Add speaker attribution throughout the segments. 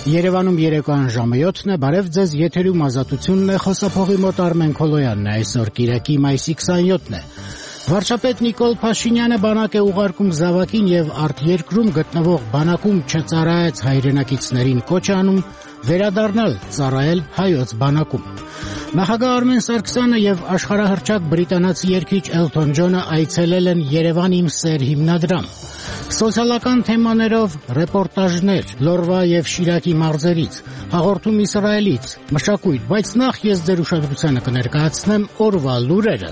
Speaker 1: Երևանում երեկոյան ժամը 7-ն է, բարև ձեզ, եթերում ազատությունն է, խոսափողի մոտ Արմեն Քոլոյանն է, այսօր կիրակի մայիսի 27-ն է։ Վարչապետ Նիկոլ Փաշինյանը բանակ է ուղարկում զավակին եւ արտերկրում գտնվող բանակում չծառայած հայրենակիցներին կոչ անում վերադառնալ ծառայել հայոց բանակում։ Նախագահ Արմեն Սարգսյանը եւ աշխարհահռչակ բրիտանացի երգիչ Էլթոն Ջոնը այցելել են Երևան իմ սեր հիմնադրամ։ Սոցիալական թեմաներով ռեպորտաժներ Լորվա եւ Շիրակի մարզերից, հաղորդում Իսրայելից, մշակույթ, բայց նախ ես ձեր ուշադրությանը կներկայացնեմ օրվա լուրերը։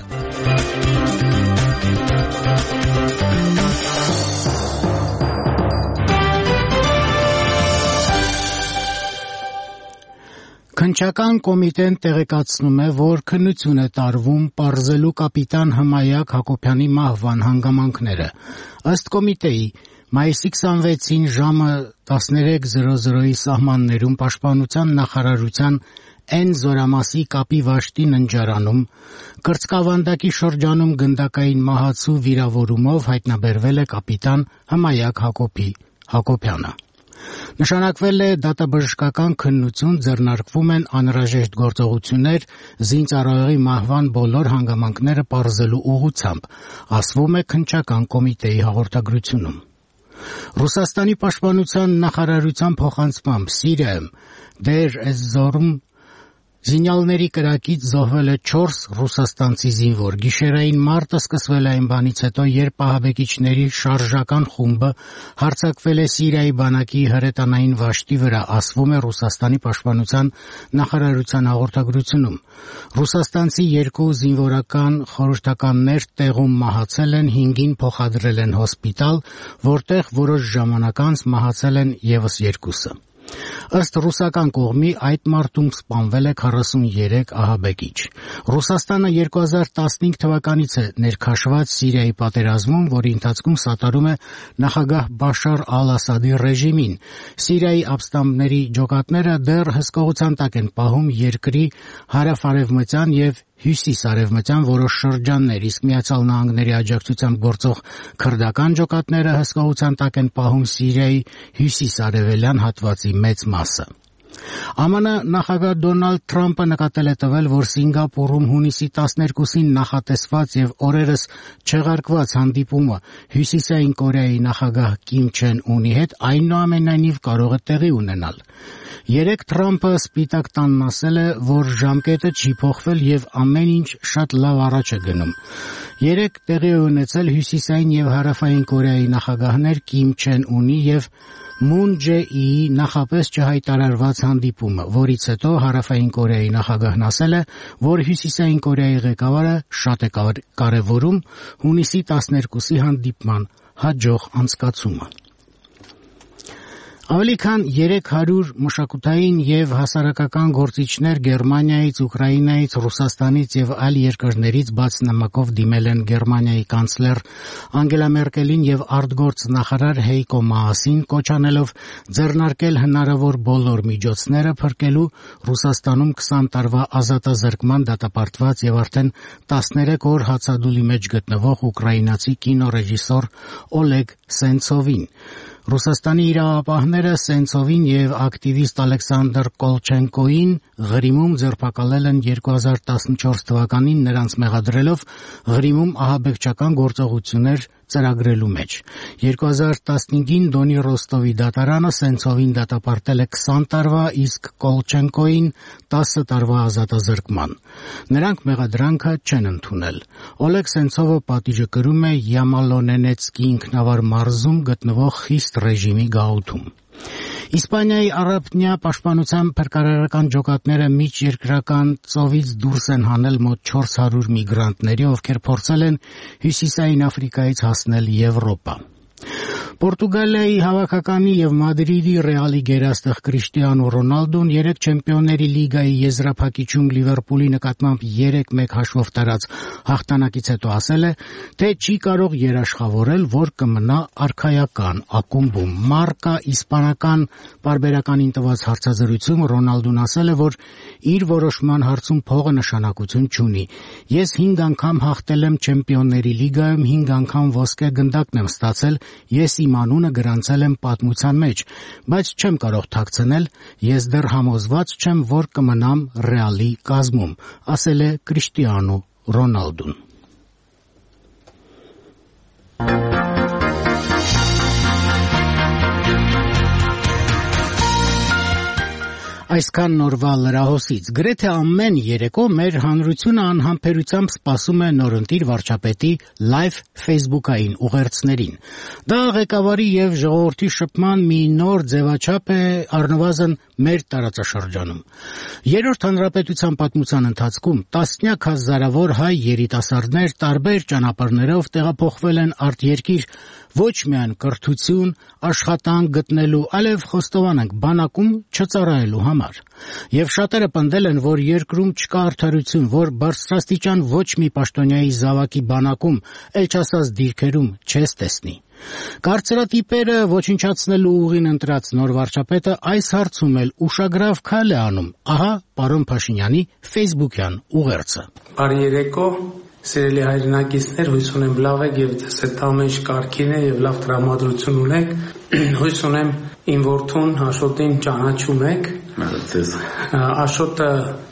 Speaker 1: Քննչական կոմիտեն տեղեկացնում է, որ քննություն է տարվում պարզելու կապիտան Հմայակ Հակոբյանի մահվան հանգամանքները։ Ըստ կոմիտեի, մայիսի 26-ին ժամը 13:00-ի սահմաններում Պաշտպանության նախարարության N զորամասի կապի վաշտի ննջարանում կրծքավանդակի շրջանում գնդակային մահացու վիրավորումով հայտնաբերվել է կապիտան Հմայակ Հակոբյանը։ Նշանակվել է դատաբժշկական քննություն, ձեռնարկվում են անհրաժեշտ գործողություններ զինծառայողի մահվան բոլոր հանգամանքները պարզելու ուղղությամբ, ասվում է քննչական կոմիտեի հաղորդագրությունում։ Ռուսաստանի պաշտպանության նախարարության փոխանցմամբ Սիրիայում Դեր ez-Զորում զինյալների կրակից զոհվել է 4 ռուսաստանցի զինվոր։ Գիշերային մարտը սկսվել է այն բանից հետո, երբ ահաբեկիչների շարժական խումբը հարձակվել է Սիրիայի բանակի հրետանային վաշտի վրա, ասվում է Ռուսաստանի պաշտպանության նախարարության հաղորդագրությունում։ Ռուսաստանցի 2 զինվորական խորհրդականներ տեղում մահացել են, 5-ին փոխադրել են հոսպիտալ, որտեղ որոշ ժամանակ անց մահացել են եւս 2-ը։ Ըստ ռուսական կողմի այդ մարտում սպանվել է 43 ահաբեկիչ։ Ռուսաստանը 2015 թվականից է ներքաշված Սիրիայի պատերազմում, որի ընթացքում սատարում է նախագահ Բաշար ալ-Ասադի ռեժիմին։ Սիրիայի ապստամբների ջոկատները դեռ հսկողության տակ են պահում երկրի հարավ-արևմտյան եւ հյուսիս-արևմտյան որոշ շրջաններ, իսկ Միացյալ Նահանգների աջակցությամբ գործող քրդական ջոկատները հսկողության տակ են պահում Սիրիայի հյուսիս-արևելյան հատվածի մեծ մասը։ ԱՄՆ նախագահ Դոնալդ Թրամփը նկատել է տվել, որ Սինգապուրում հունիսի 12-ին նախատեսված եւ օրերս չեղարկված հանդիպումը Հյուսիսային Կորեայի նախագահ Կիմ Չեն Ունի հետ այնուամենայնիվ կարող է տեղի ունենալ։ Երեկ Թրամփը Սպիտակ տանն ասել է, որ ժամկետը չի փոխվել եւ ամեն ինչ շատ լավ առաջ է գնում։ Երեկ տեղի է ունեցել Հյուսիսային եւ Հարավային Կորեայի նախագահներ Կիմ Չեն Ունի եւ Մուն Ջե-ի նախապես չհայտարարված հանդիպումը, որից հետո Հարավային Կորեայի նախագահն ասել է, որ Հյուսիսային Կորեայի ղեկավարը շատ է կարևորում հունիսի 12-ի հանդիպման հաջող անցկացումը։ Ավելի քան 300 մշակութային եւ հասարակական գործիչներ Գերմանիայից, Ուկրաինայից, Ռուսաստանից եւ այլ երկրներից բաց նամակով դիմել են Գերմանիայի կանցլեր Անգելա Մերկելին եւ արտգործ նախարար Հեյկո Մաասին, կոչ անելով ձեռնարկել հնարավոր բոլոր միջոցները փրկելու Ռուսաստանում 20 տարվա ազատազրկման դատապարտված եւ արդեն 13 օր հացադուլի մեջ գտնվող ուկրաինացի կինոռեժիսոր Օլեգ Սենցովին։ Ռուսաստանի իրավապահները Սենցովին եւ ակտիվիստ Ալեքսանդր Կոլչենկոին Ղրիմում ձերբակալել են 2014 թվականին, նրանց մեղադրելով Ղրիմում ահաբեկչական գործողություններ ծրագրելու մեջ։ 2015-ին Դոնի Ռոստովի դատարանը Սենցովին դատապարտել է 20 տարվա, իսկ Կոլչենկոին 10 տարվա ազատազրկման։ Նրանք մեղադրանքը չեն ընդունել։ Օլեգ Սենցովը պատիժը կրում է Յամալոնենեցկի ինքնավար մարզում գտնվող խիստ ռեժիմի գաղութում։ Իսպանիայի առափնյա պաշտպանության փրկարարական ջոկատները միջերկրական ծովից դուրս են հանել մոտ 400 միգրանտների, ովքեր փորձել են Հյուսիսային Աֆրիկայից հասնել Եվրոպա։ Պորտուգալիայի հավաքականի եւ Մադրիդի Ռեալի գերաստղ Կրիշտիանո Ռոնալդոն երեք Չեմպիոնների լիգայի եզրափակիչում Լիվերպուլի նկատմամբ 3-1 հաշվով տարած հաղթանակից հետո ասել է, թե չի կարող երաշխավորել, որ կմնա արքայական ակումբում։ Մարկա իսպանական պարբերականին տված հարցազրույցում Ռոնալդոն ասել է, որ իր որոշման հարցում փողը նշանակություն չունի։ Ես 5 անգամ հաղթել եմ Չեմպիոնների լիգայում, 5 անգամ ոսկե գնդակն եմ ստացել ես իմ անունը գրանցել եմ պատմության մեջ, բայց չեմ կարող թաքցնել, ես դեռ համոզված չեմ, որ կմնամ Ռեալի կազմում, ասել է Կրիշտիանո Ռոնալդուն։ Այսքան նորվա լրահոսից գրեթե ամեն երեկո մեր հանրությունը անհամբերությամբ սպասում է նորընտիր վարչապետի լայվ ֆեյսբուքային ուղերձներին։ Դա ղեկավարի եւ ժողովրդի շփման մի նոր ձևաչափ է առնվազն մեր տարածաշրջանում։ Երրորդ հանրապետության պատմության ընթացքում տասնյակ հազարավոր հայ երիտասարդներ տարբեր ճանապարհներով տեղափոխվել են արտերկիր ոչ միայն կրթություն, աշխատանք գտնելու, այլև խոստովանենք բանակում չծառայելու համար։ Եվ շատերը պնդել են, որ երկրում չկա արդարություն, որ բարձրաստիճան ոչ մի պաշտոնյայի զավակի բանակում, էլ չասած դիրքերում չես տեսնի։ Կարծրատիպերը ոչնչացնելու ուղին ընտրած նոր վարչապետը այս հարցում էլ ուշագրավ քայլ է անում։ Ահա պարոն Փաշինյանի ֆեյսբուքյան ուղերձը։
Speaker 2: Բարի երեկո, սիրելի հայրենակիցներ, հույս ունեմ լավ եք եւ ձեզ հետ ամեն ինչ կարգին է եւ լավ տրամադրություն ունեք։ Հույս ունեմ իմ որդուն Աշոտին ճանաչում եք։ Աշոտը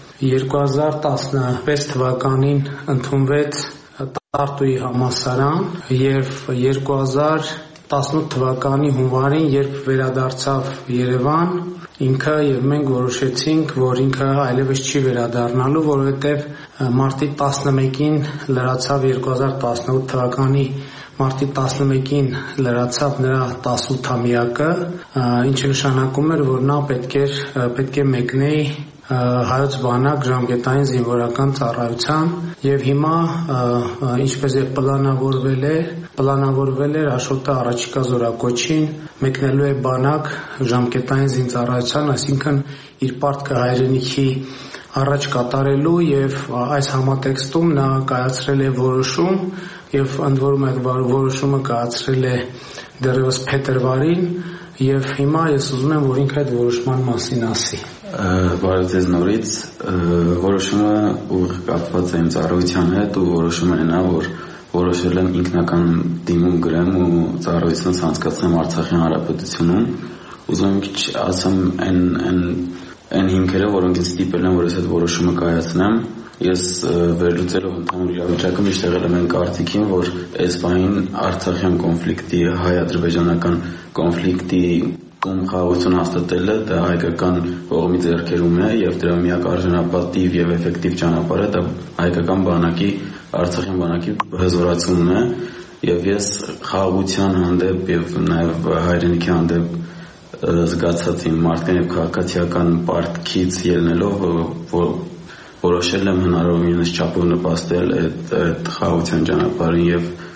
Speaker 2: 2016 թվականին ընդունվեց Տարտուի համալսարան եւ 2018 թվականի հունվարին, երբ վերադարձավ Երևան, ինքը եւ մենք որոշեցինք, որ ինքը այլևս չի վերադառնալու, որովհետեւ մարտի 11-ին լրացավ 2018 թվականի մարտի 11-ին լրացավ նրա 18-ամյակը, ինչը նշանակում էր, որ նա պետք է մեկնեի հայոց բանակ ժամկետային զինվորական ծառայության եւ հիմա ինչպես է պլանավորվել էր Աշոտը առաջիկա զորակոչին մեկնելու է բանակ ժամկետային զինծառայության, այսինքն իր պարտքը հայրենիքի առաջ կատարելու եւ այս համատեքստում նա կայացրել է որոշում եւ ընդ որում այդ որոշումը կայացրել է դեռևս փետրվարին եւ հիմա ես ուզում եմ, որ ինքը այդ որոշման մասին ասի։
Speaker 3: Բարև ձեզ նորից, որոշումը ուղիղ կապված է իմ ծառայության հետ ու որոշումը նա, որ որոշել եմ ինքնական դիմում գրեմ ու ծառայությունս անցկացնեմ Արցախի Հանրապետությունում։ Ուզում եմ քիչ ասեմ այն հիմքերը, որոնք ինձ ստիպել են, որ ես այդ որոշումը կայացնեմ։ Ես վերլուծելով ընդհանուր իրավիճակը միշտ եղել եմ այն կարծիքին, որ այս պահին Արցախյան կոնֆլիկտի, հայ-ադրբեջանական կոնֆլիկտի խաղաղություն հաստատելը դա հայկական կողմի ձեռքերում է եւ դրա միակ արժանապատիվ եւ էֆեկտիվ ճանապարհը դա հայկական բանակի, Արցախյան բանակի հզորացումն է եւ ես խաղաղության հանդեպ եւ նաեւ հայրենիքի հանդեպ զգացած իմ մարդկային եւ քաղաքացիական պարտքից ելնելով որոշել եմ հնարավորինս չափով նպաստել այդ խաղաղության ճանապարհին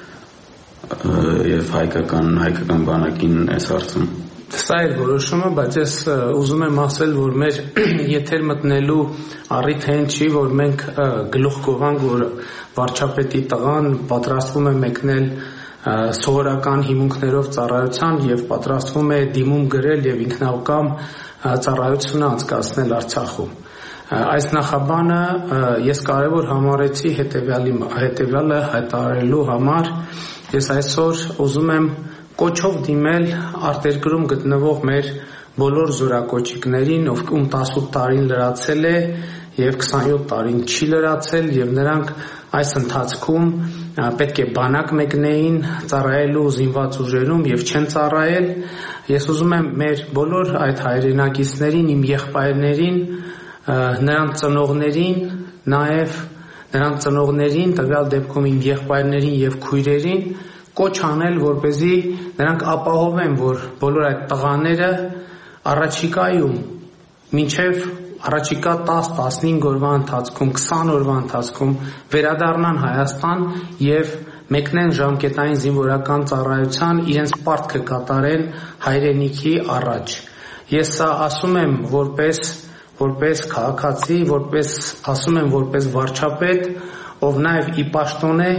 Speaker 3: եւ հայկական բանակին այս հարցում։
Speaker 2: Սա է որոշումը, բայց ես ուզում եմ ասել, որ մեր եթեր մտնելու առիթը այն չի, որ մենք գլուխ կողանք, որ վարչապետի տղան պատրաստվում է մեկնել սովորական հիմունքներով ծառայության եւ պատրաստվում է դիմում գրել եւ ինքնական ծառայությունը անցկացնել Արցախում։ Այս նախաբանը ես կարևոր համարեցի հետեւյալը հայտարարելու համար։ Ես այսօր ուզում եմ կոչով դիմել արտերկրում գտնվող մեր բոլոր զորակոչիկներին, ում 18 տարին լրացել է եւ 27 տարին չի լրացել եւ նրանք այս ընթացքում պետք է բանակ մեկնեին ծառայելու զինված ուժերում եւ չեն ծառայել։ Ես ուզում եմ մեր բոլոր այդ հայրենակիցներին, իմ եղբայրներին, նրանց ծնողներին, նաեւ նրանց ծնողներին, տվյալ դեպքում իմ եղբայրներին եւ քույրերին կոչ անել, որպեսզի նրանք ապահովեն, որ բոլոր այդ տղաները առաջիկայում մինչև առաջիկա 10-15 օրվա ընթացքում, 20 օրվա ընթացքում վերադառնան Հայաստան եւ մեկնեն ժամկետային զինվորական ծառայության, իրենց պարտքը կատարեն հայրենիքի առաջ։ Ես սա ասում եմ որպես քաղաքացի, ասում եմ որպես վարչապետ, ով նաեւ ի պաշտոն է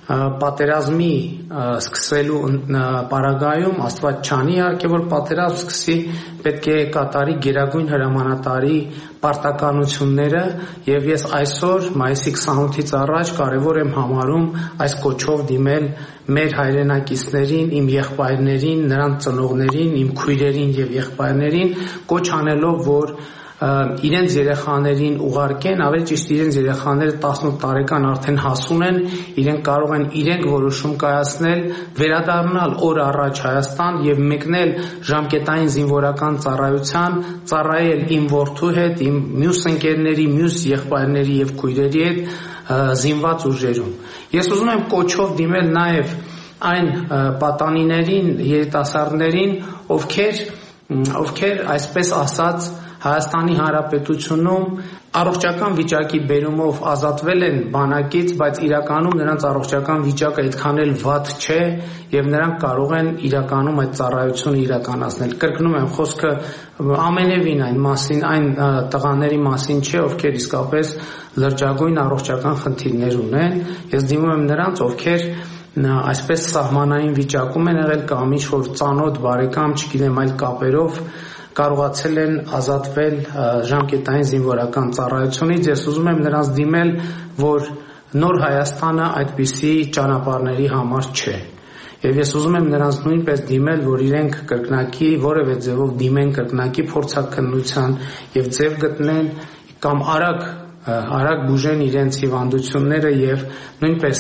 Speaker 2: պատերազմի սկսելու պարագայում Աստված չանի իհարկե որ պատերազմ սկսի, պետք է կատարի գերագույն հրամանատարի պարտականությունները, եւ ես այսօր մայիսի 28-ից առաջ կարևոր եմ համարում այս կոչով դիմել մեր հայրենակիցներին, իմ եղբայրներին, նրանց ծնողներին, իմ քույրերին եւ եղբայրներին, կոչ անելով որ իրենց երեխաներին ուղարկեն, ավելի ճիշտ իրենց երեխաները 18 տարեկան արդեն հասուն են, իրենք կարող են իրենք որոշում կայացնել, վերադառնալ օր առաջ Հայաստան եւ մեկնել ժամկետային զինվորական ծառայության, ծառայել իմ որդու հետ, իմ մյուս ընկերների, մյուս եղբայրների եւ քույրերի հետ զինված ուժերում։ Ես ուզում եմ կոչով դիմել նաեւ այն պատանիներին, երիտասարդներին, ովքեր այսպես ասած Հայաստանի Հանրապետությունում առողջական վիճակի բերումով ազատվել են բանակից, բայց իրականում նրանց առողջական վիճակը այդքան էլ վատ չէ եւ նրանք կարող են իրականում այդ ծառայությունը իրականացնել։ Կրկնում եմ, խոսքը ամենևին այն տղաների մասին չէ, ովքեր իսկապես լրջագույն առողջական խնդիրներ ունեն։ Ես դիմում եմ նրանց, ովքեր այսպես սահմանային վիճակում են եղել կամ ինչ-որ ծանոթ բարեկամ, չգիտեմ, այլ կապերով կարողացել են ազատվել ժամկետային զինվորական ծառայությունից։ Ես ուզում եմ նրանց դիմել, որ նոր Հայաստանը այդպիսի ճանապարհների համար չէ։ Եվ ես ուզում եմ նրանց նույնպես դիմել, որ իրենք կրկնակի որևէ ձևով դիմեն կրկնակի փորձաքննության եւ ձև գտնեն կամ արագ բուժեն իրենց հիվանդությունները եւ նույնպես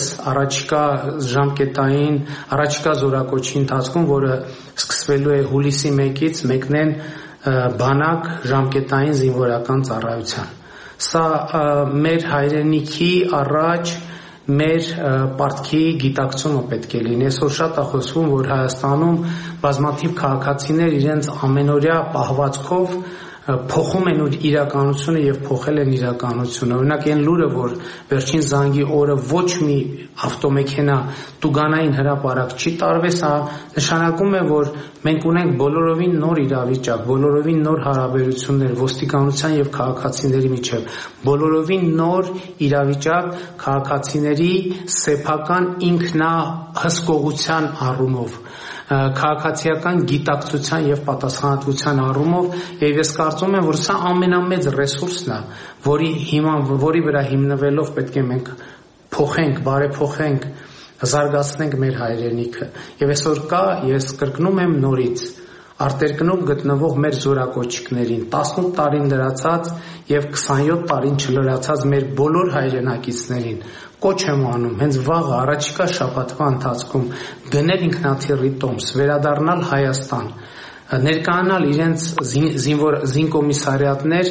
Speaker 2: առաջիկա զորակոչի ընթացքում, որը սկսվելու է հուլիսի 1-ից, մեկնեն բանակ ժամկետային զինվորական ծառայության։ Սա մեր հայրենիքի առաջ մեր պարտքի գիտակցումը պետք է լինի։ Այսօր շատ է խոսվում, որ Հայաստանում բազմաթիվ քաղաքացիներ իրենց ամենօրյա պահվածքով փոխում են իրականությունը եւ փոխել են իրականությունը։ Օրինակ այն լուրը, որ վերջին զանգի օրը ոչ մի ավտոմեքենա Տուգանային հրապարակ չի տարվեց, սա նշանակում է, որ մենք ունենք բոլորովին նոր իրավիճակ, բոլորովին նոր հարաբերություններ ոստիկանության եւ քաղաքացիների միջեւ, բոլորովին նոր իրավիճակ քաղաքացիների սեփական ինքնահսկողության առումով, քաղաքացիական գիտակցության եւ պատասխանատվության առումով, եւ ես կարծում եմ, որ սա ամենամեծ ռեսուրսն է, որի վրա հիմնվելով պետք է մենք փոխենք, բարեփոխենք, զարգացնենք մեր հայրենիքը։ Եվ այսօր ես կրկնում եմ նորից, արտերկնում գտնվող մեր զորակոչիկներին, 18 տարին լրացած եւ 27 տարին չլրացած մեր բոլոր հայրենակիցներին կոչ եմ անում հենց վաղը առաջիկա շաբաթվա ընթացքում գնել ինքնաթիռի տոմս, վերադառնալ Հայաստան, ներկայանալ իրենց զինկոմիսարիատներ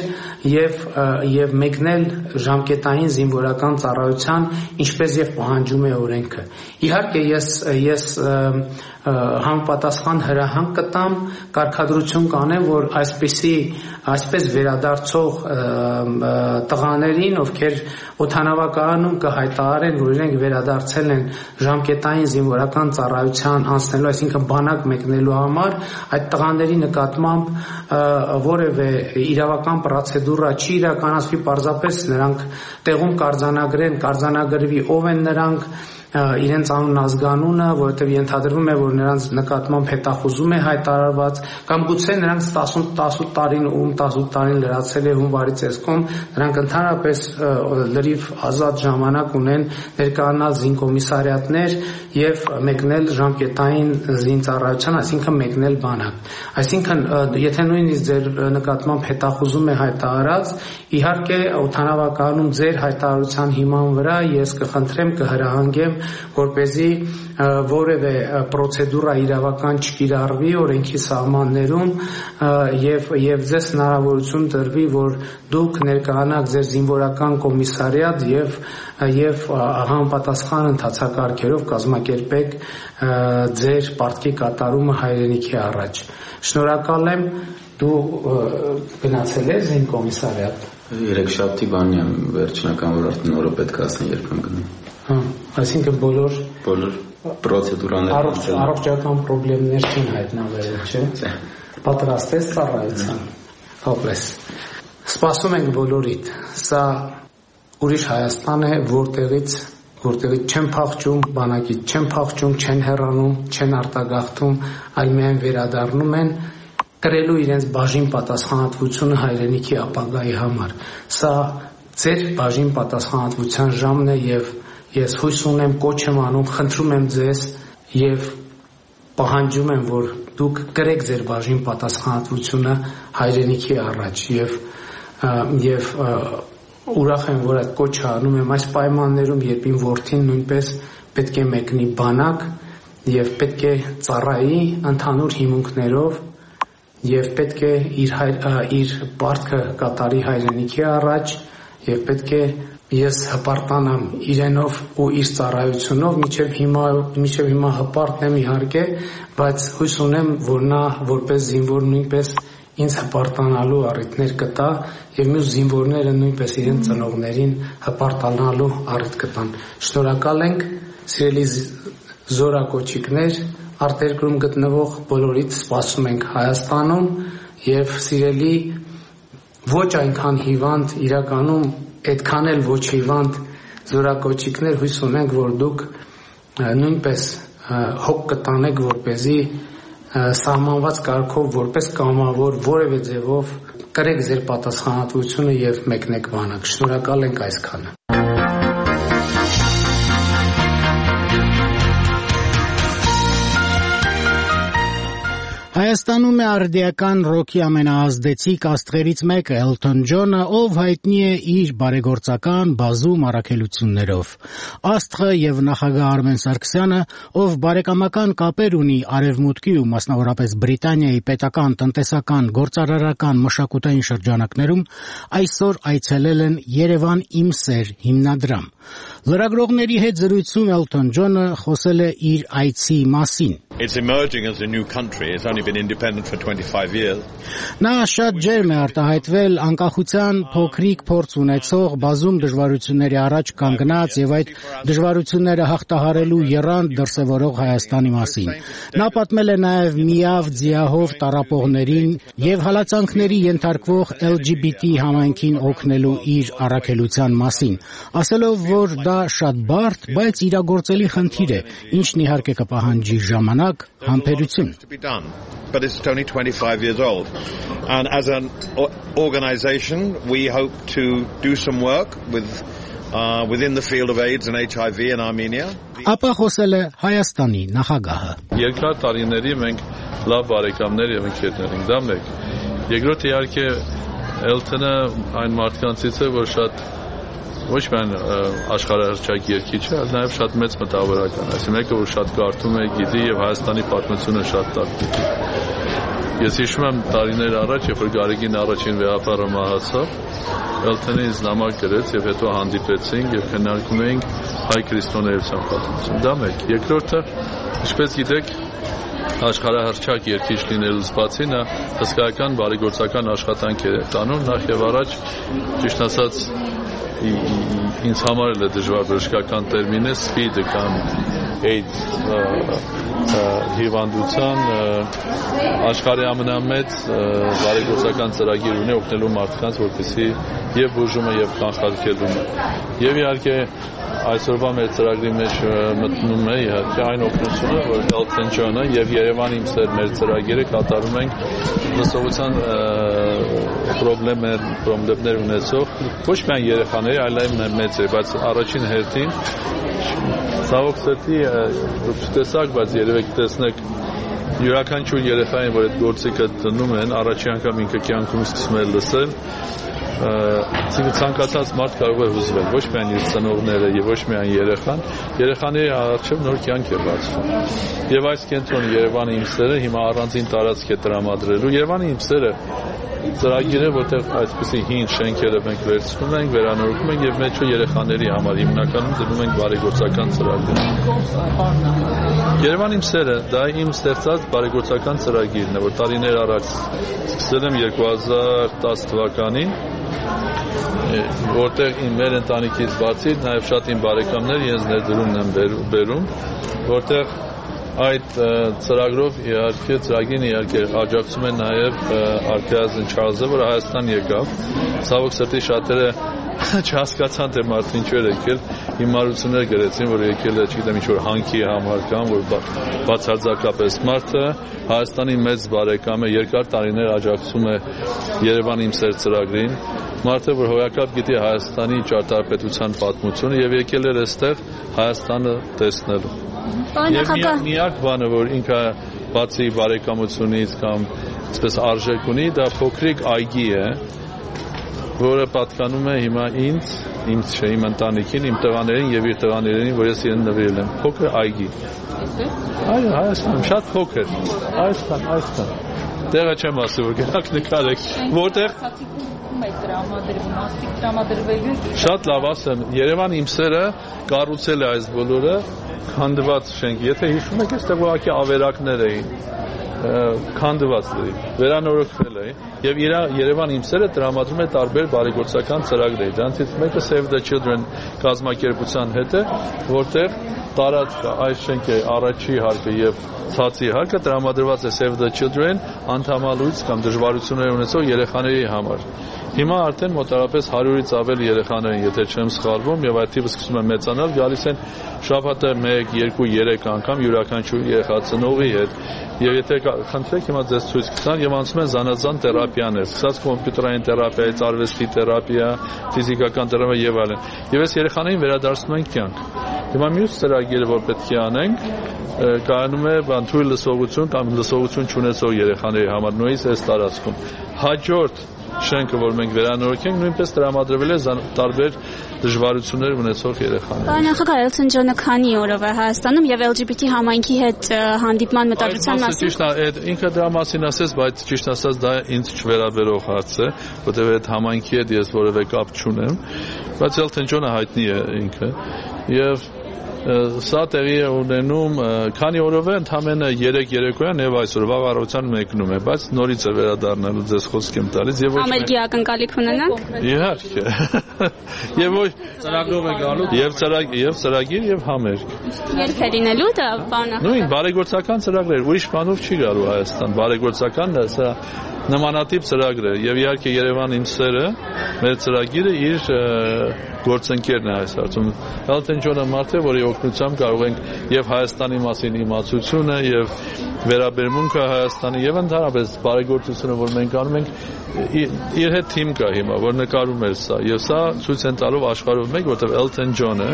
Speaker 2: եւ մեկնել ժամկետային զինվորական ծառայության, ինչպես եւ պահանջում է օրենքը։ Իհարկե ես համապատասխան հրահանգ կտամ, կարգադրություն կանեմ, որ այսպես վերադարձող տղաներին, ովքեր օդանավակայանում կհայտարարեն, որ իրենք վերադարձել են ժամկետային զինվորական ծառայության անցնելու, այսինքն բանակ մեկնելու համար, այդ տղաների նկատմամբ որևէ իրավական պրոցեդուրա չի իրականացվի, պարզապես նրանք տեղում կարձանագրվի ով են նրանք, իրենց անուն ազգանունը, որովհետև ենթադրվում է, որ նրանց նկատմամբ հետախուզում է հայտարարված, կամ գուցե նրանց 18 տարին լրացել է հունվարի ծեսկում, նրանք ընդհանրապես լրիվ ազատ ժամանակ ունեն ներկայանալ զինկոմիսարիատներ եւ մեկնել ժամկետային զինծառայության, այսինքն մեկնել բանակ։ Այսինքն, եթե նույնիսկ ձեր նկատմամբ հետախուզում է հայտարարած, իհարկե օդանավակայանում ձեր հայտարարության հիման վրա ես կխնդրեմ, կհրահանգեմ, որպեսզի որևէ պրոցեդուրա իրավական չկիրառվի օրենքի սահմաններում եւ ձեզ հնարավորություն տրվի, որ դուք ներկայանաք ձեր զինվորական կոմիսարիատ եւ համապատասխան ընթացակարգերով կազմակերպեք ձեր պարտքի կատարումը հայրենիքի առաջ։ Շնորհակալ եմ, դու գնացել ես զինկոմիսարիատ։
Speaker 3: Երեքշաբթի բանի եմ վերջնական, որ արդեն օրը պետք է ասեն երբ եմ գնում։
Speaker 2: Այսինքն բոլոր
Speaker 3: պրոցեդուրաներ
Speaker 2: առողջական խնդիրներ չեն հայտնաբերել, չէ՞։ Պատրաստ ես ծառայության։ Հոպլես։ Սպասում ենք բոլորիդ։ Սա ուրիշ Հայաստան է, որտեղից որտեղ չեն փախչում բանակից, չեն փախչում, չեն հեռանում, չեն արտագաղթում, այլ միայն վերադառնում են կրելու իրենց բաժին պատասխանատվությունը հայրենիքի ապագայի համար։ Սա ձեր բաժին պատասխանատվության ժամն է եւ ես հույս ունեմ, կոչ եմ անում, խնդրում եմ ձեզ եւ պահանջում եմ, որ դուք կրեք ձեր բաժին պատասխանատվությունը հայրենիքի առաջ եւ ուրախ եմ, որ այդ կոչը անում եմ այս պայմաններում, երբ իմ որդին նույնպես պետք է մեկնի բանակ եւ պետք է ծառայի ընդհանուր հիմունքներով եւ պետք է իր պարտքը կատարի հայրենիքի առաջ եւ պետք է ես հպարտանամ իրենով ու իր ծառայությունով, մինչև հիմա հպարտ եմ իհարկե, բայց հույս ունեմ, որ նա որպես զինվոր նույնպես ինձ հպարտանալու առիթներ կտա եւ մյուս զինվորները նույնպես իրենց ծնողներին հպարտանալու առիթ կտան։ Շնորհակալ ենք, սիրելի զորակոչիկներ, արտերկրում գտնվող բոլորիդ սպասում ենք Հայաստանում եւ սիրելի ոչ այնքան հիվանդ, իրականում այդքան էլ ոչ հիվանդ զորակոչիկներ, հույս ունենք, որ դուք նույնպես հոգ կտանեք, որպեսզի սահմանված կարգով որպես կամավոր որևէ ձևով կրեք ձեր պատասխանատվությունը եւ մեկնեք բանակ։ Շնորհակալ ենք այսքանը։
Speaker 1: Հայաստանում է արդիական ռոքի ամենաազդեցիկ աստղերից մեկը Էլթոն Ջոնը, ով հայտնի է իր բարեգործական բազում առաքելություններով։ Աստղը եւ նախագահ Արմեն Սարգսյանը, ով բարեկամական կապեր ունի Արևմուտքի ու մասնավորապես Բրիտանիայի պետական, տնտեսական, գործարարական, մշակութային շրջանակներում, այսօր այցելել են Երևան իմ սեր հիմնադրամ։ Լրագրողների հետ զրույցում Էլթոն Ջոնը խոսել է իր այցի մասին։
Speaker 4: It's emerging as a new country. It's only been independent for 25 years.
Speaker 1: Նա շատ ջերմ է արտահայտվել անկախության փոքրիկ փորձ ունեցող բազում դժվարությունների առաջ կանգնած եւ այդ դժվարությունները հաղթահարելու եռանդ դրսեւորող Հայաստանի մասին։ Նա պատմել է նաեւ միավ ձիահով տառապողներին եւ հալածանքների ենթարկվող LGBT համայնքին օգնելու իր առաքելության մասին, ասելով, որ դա շատ բարդ, բայց իրագործելի խնդիր է, ինչն իհարկե կպահանջի ժամանակ, համբերություն։
Speaker 4: But it's only 25 years old. And as an organization, we hope to do some work within the field of AIDS and HIV in Armenia.
Speaker 1: Ապա խոսել է Հայաստանի նախագահը։
Speaker 5: Երկար տարիների մենք լավ բարեկամներ եւ ընկերներ ենք, դա մեկ։ Երկրորդ իհարկե Էլթոնը այն մարդկանցից է, որ շատ ոչ միայն աշխարհահռչակ երգիչ է, այլ նաև շատ մեծ մտավորական, այսինքն մեկը որ շատ կարդում է, գիտի եւ Հայաստանի պատմությունը շատ լավ գիտի։ Ես հիշում եմ տարիներ առաջ, երբ որ Գարեգին առաջին վեհապարը մահացավ, Էլթոնը ինձ նամակ գրեց եւ հետո հանդիպեցինք եւ քննարկում էինք հայ քրիստոնեության պատմությունը։ Դա մեկ։ Երկրորդը, ինչպես գիտեք, աշխարհահռչակ երգիչ լինելուց բացի նա հսկայական բարեգործական աշխատանք է տանում, նախ եւ առաջ, ճիշտ ասած, ինձ համար էլ է դժվար բժշկական տերմին է SPID կամ AIDS հիվանդության աշխարհի ամենամեծ բարեգործական ծրագիր ունի օգնելու մարդկանց, որպեսզի եւ բուժումը եւ կանխարգելումը եւ իհարկե այսօրվա մեր ծրագրի մեջ մտնում է իհարկե այն օգնությունը, որ Էլթոն Ջոնը եւ Երևան իմ սեր մեր ծրագիրը կատարում ենք լսողության խնդիրներ ունեցող ոչ միայն երեխաների, այլ մեծ է, բայց առաջին հերթին ցավոք սրտի դուք տեսակ, բայց երևի կտեսնեք յուրաքանչյուր երեխային, որ այդ գործիքը դնում են, առաջի անգամ ինքը կյանքում սկսում է լսել ցանկացած մարդ կարող է հուզվել, ոչ միայն իր ծնողները եւ ոչ միայն երեխաների առջեւ նոր կյանք է բացվում։ Եվ այս կենտրոնը Երևանի իմ սերը հիմա առանձին տարածք է տրամադրելու։ Երևանի իմ սերը ծրագիրը, որտեղ այսպիսի հին շենքերը մենք վերցնում ենք, վերանորոգում ենք եւ մեջը երեխաների համար հիմնականում դնում ենք բարեգործական ծրագիր։ Երևան իմ սերը դա իմ ստեղծած բարեգործական ծրագիրն է, որ տարիներ առաջ սկսել եմ 2010 թվականին, որտեղ մեր ընտանիքից բացի նաև շատ իմ բարեկամներ իրենց ներդրումն են բերում, որտեղ այդ ծրագրով իհարկե ծրագիրն իհարկե աջակցում է նաև արտահայտած Չարլզը, որը Հայաստան եկավ։ Ցավոք սրտի շատերը չհասկացան թե մարդը ինչ էր եկել, հիմարություններ գրեցին, որ եկել է, չգիտեմ, ինչ որ հանքի համար կամ որ բացարձակապես մարդը Հայաստանի մեծ բարեկամ է, երկար տարիներ աջակցում է Երևան իմ սեր ծրագրին, մարդը, որ հոյակապ գիտի Հայաստանի ճարտարապետության պատմությունը եւ եկել էր այստեղ Հայաստանը տեսնելու։ Եվ միակ բանը, որ ինքը բացի բարեկամությունից կամ այսպես արժեք ունի, դա փոքրիկ այգի է, որը պատկանում է հիմա իմ ընտանիքին, իմ տղաներին եւ իր տղաներին, որ ես իրեն նվիրել եմ, փոքր այգի։ Այո, Հայաստանում շատ փոքր։ Այստեղ։ Տեղը չեմ ասում, որ գնաք նկարեք, որտեղ Շատ լավ ասեմ, Երևան իմ սերը կառուցել է այս բոլորը, քանդված շենք, եթե հիշում եք, այստեղ ուղղակի ավերակներ էին, քանդված վերանորոգվել է եւ Երևան իմ սերը տրամադրում է տարբեր բարեգործական ծրագրեր։ Դրանցից մեկը Save the Children կազմակերպության հետ է, որտեղ տարածքը այս շենքի առաջի հարկը եւ ցածի հարկը տրամադրված է Save the Children անդամալույց կամ դժվարություններ ունեցող երեխաների համար։ Հիմա արդեն մոտարապես 100-ից ավել երեխաներ են, եթե չեմ սխալվում, եւ այդ թիվը սկսում է մեծանալ, գալիս են շաբաթը 1, 2, 3 անգամ յուրաքանչյուր երեխա ծնողի հետ։ Եվ եթե խնդրեք հիմա ձեզ ցույց կտան եւ անցնում են զանազան թերապիաներ, սկսած կոմպյուտերային թերապիայից, արվեստի թերապիա, ֆիզիկական թերապիա եւ այլն։ Եվ այս երեխաներին վերադարձնում են կյանք։ Հիմա մյուս ծրագիրը, որ պետք է անենք, կայանում է թույլ լսողություն կամ լսողություն չունեցող երեխաների համար նույնիսկ այս տարածքում։ Հաջորդ շենքը, որ մենք վերանորոգենք, նույնպես տրամադրվել է տարբեր դժվարություններ ունեցող երեխաներին։
Speaker 6: Պարոն նախագահ, Էլթոն Ջոնը քանի օրով է Հայաստանում եւ LGBT համայնքի հետ հանդիպման մտադրության մասին։
Speaker 5: Ճիշտ է, ինքը դրա մասին ասեց, բայց ճիշտ ասած դա ինձ չվերաբերող հարց է, որտեղ այդ համայնքի հետ ես որևէ կապ չունեմ, բայց Էլթոն Ջոնը հայտնի է ինքը եւ սա տեղի է ունենում քանի օրով է ընդամենը 3 երեկոյան եւ այսօր վաղ առավոտյան մեկնում է, բայց նորից է վերադառնալու ձեզ խոսք եմ տալիս եւ ոչ
Speaker 6: Ամերիկի ակնկալիք ունենանք։
Speaker 5: Իհարկե։ Եվ ոչ ծրագրով է գալու եւ ծրագիր եւ համերգ։
Speaker 6: Երբ է լինելու դա, պարոն նախագահ։
Speaker 5: Նույն բարեգործական ծրագրեր, ուրիշ բանով չի գալու Հայաստան, բարեգործական դա սա նմանատիպ ծրագիր է եւ իհարկե Երևան իմ սերը մեր ծրագիրը իր գործընկերն է այս հարցում։ Էլթոն Ջոնը մարդ է, որի օգնությամբ կարող ենք եւ Հայաստանի մասին իմացությունը եւ վերաբերմունքը Հայաստանի եւ ընդհանրապես բարեգործությունը, որ մենք անում ենք, իր հետ թիմ կա հիմա, որ նկարում էր սա եւ սա ցույց են տալով աշխարհով մեկ, որտեղ Էլթոն Ջոնը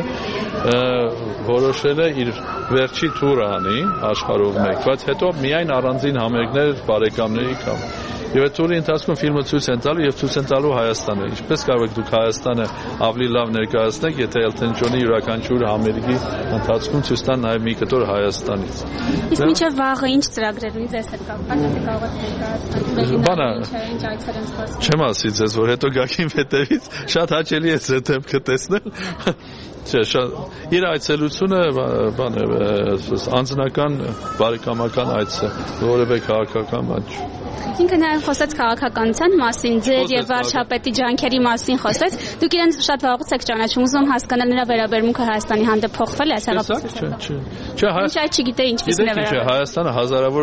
Speaker 5: որոշել է իր վերջի թուրը անի աշխարհով մեկ, բայց հետո միայն առանձին համերգներ բարեկամների կամ Եվ այդ օրի ընթացքում ֆիլմը ցույց են տալու եւ ցույց են տալու Հայաստանը։ Ինչպես կարող եք դուք Հայաստանը ավելի լավ ներկայացնեք, եթե Էլթոն Ջոնի յուրաքանչյուր համերգի ընթացքում ցույց տան նաեւ մի կտոր Հայաստանից։
Speaker 6: Իսկ մինչեւ վաղը ինչ ծրագրեր ունի ձեզ հետ կապված, եթե կարող եք ներկայացնել։
Speaker 5: Բանը
Speaker 6: ինչ այցեր են սպասում։
Speaker 5: Չեմ ասի ձեզ, որ հետո գաքին հետևից շատ հաճելի է ձեր դեմքը տեսնել։ Չէ, իր այցելությունը բան է, անձնական բարեկամական այց է, որևէ քաղաքական բան չէ։
Speaker 6: Ինքը նաև խոսեց քաղաքականության մասին, ձեր եւ վարչապետի ջանքերի մասին խոսեց։ Դուք իրեն շատ վաղուց եք ճանաչում, ուզում հասկանալ նրա վերաբերմունքը Հայաստանի հանդեպ փոխվել է այս հեղափոխության։ Չէ, չգիտեի ինչպես նրա վերաբերմունքը։
Speaker 5: Հայաստանը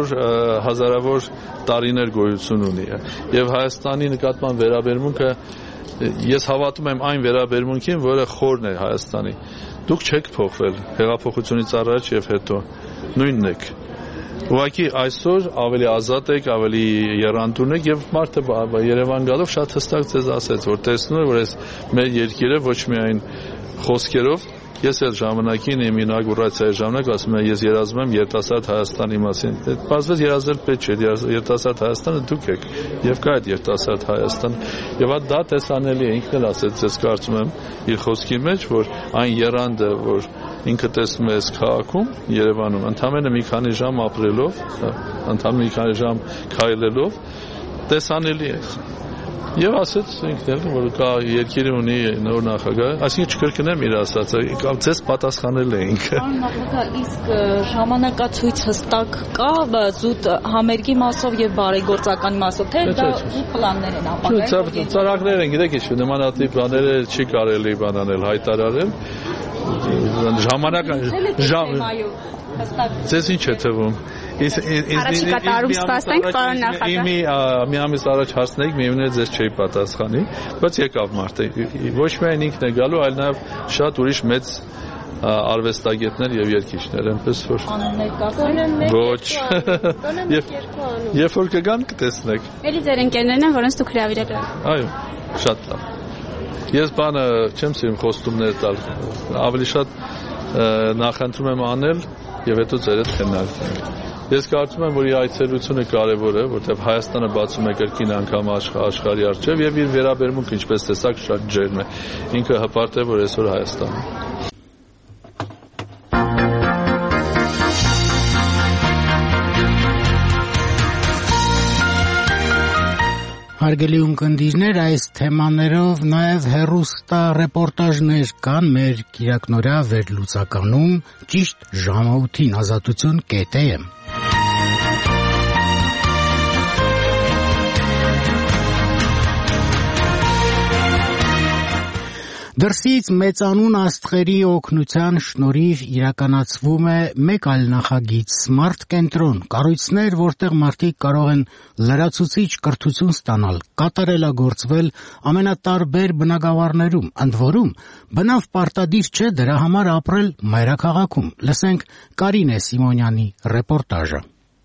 Speaker 5: հազարավոր տարիներ գոյություն ունի եւ Հայաստանի նկատմամբ վերաբերմունքը ես հավատում եմ այն վերաբերմունքին, որը խորն է Հայաստանի։ Դուք չեք փոխվել հեղափոխությունից առաջ եւ հետո նույնն եք։ Ուղղակի այսօր ավելի ազատ եք, ավելի եռանդուն եք եւ մարդը Երևան գալով շատ հստակ ձեզ ասեց, որ տեսնում է, որ այս մեր երկիրը ոչ միայն խոսքերով, ես էլ ժամանակին իմ ինագուրացիայի ժամանակ ասում եմ, ես երազում եմ երիտասարդ Հայաստանի մասին։ Բացվեց երազել պետք չէ, երիտասարդ Հայաստանը դուք եք եւ կա այդ երիտասարդ Հայաստան։ Եվ դա տեսանելի է, ինքն էլ ասեց, ես կարծում եմ իր խոսքի մեջ, որ այն եռանդը, որ ինքը տեսնում է այս քաղաքում, Երևանում, ընդամենը մի քանի ժամ ապրելով, ընդամենը մի քանի ժամ քայլելով, տեսանելի է։ Եվ ասեց ինքն էլ, որ կա երկիրը ունի նոր նախագահ, այսինքն չկրկնեմ իր ասածը, ձեզ պատասխանել է ինքը։
Speaker 7: Պարոն նախագահ, իսկ ժամանակացույց հստակ կա զուտ համերգի մասով եւ բարեգործական մասով, թե դա զուտ պլաններ են ապագայում։
Speaker 5: Ծրագրեր են, գիտեք ինչ, նմանատիպ բաները չի կարելի բանանել, հայտարարել։ Ձեզ ինչ է թվում։
Speaker 6: Առաջիկա տարում սպասենք, պարոն նախագահ։
Speaker 5: Մի ամիս առաջ հասնեիք, միևնույն է ձեզ չէի պատասխանի, բայց եկավ մարդը։ Ոչ միայն ինքն է գալու, այլ նաև շատ ուրիշ մեծ արվեստագետներ եւ երգիչներ, այնպես որ ոչ երբ որ կգան կտեսնեք։
Speaker 6: Էլի ձեր ընկերներն են, որոնց դուք հրավիրել եք։
Speaker 5: Այո, շատ լավ։ Ես բանը չեմ սիրում խոստումներ տալ, ավելի շատ նախընտրում եմ անել եւ հետո ձեր հետ քննարկել։ Ես կարծում եմ, որ այցելությունը կարևոր է, որտեղ Հայաստանը բացում է կրկին անգամ աշխարհի առջև եւ իր վերաբերմունքը ինչպես տեսակ շատ ջերմ է։ Ինքը հպարտ է, որ այսօր Հայաստանում։
Speaker 1: Հարգելի ունկնդիրներ, այս թեմաներով նաև հեռուստա ռեպորտաժներ կան մեր կիրակնօրյա վերլուծականում ճիշտ ժամը 8-ին azatutun.am։ Դրսից մեծանուն աստղերի օգնության շնորհիվ իրականացվում է մեկ այլ նախագիծ՝ Smart կենտրոն, կառույցներ, որտեղ մարդիկ կարող են լրացուցիչ կրթություն ստանալ, կատարելագործվել ամենատարբեր բնագավառներում, ընդ որում բնավ պարտադիր չէ դրա համար ապրել մայրաքաղաքում։ Լսենք Կարինե Սիմոնյանի ռեպորտաժը։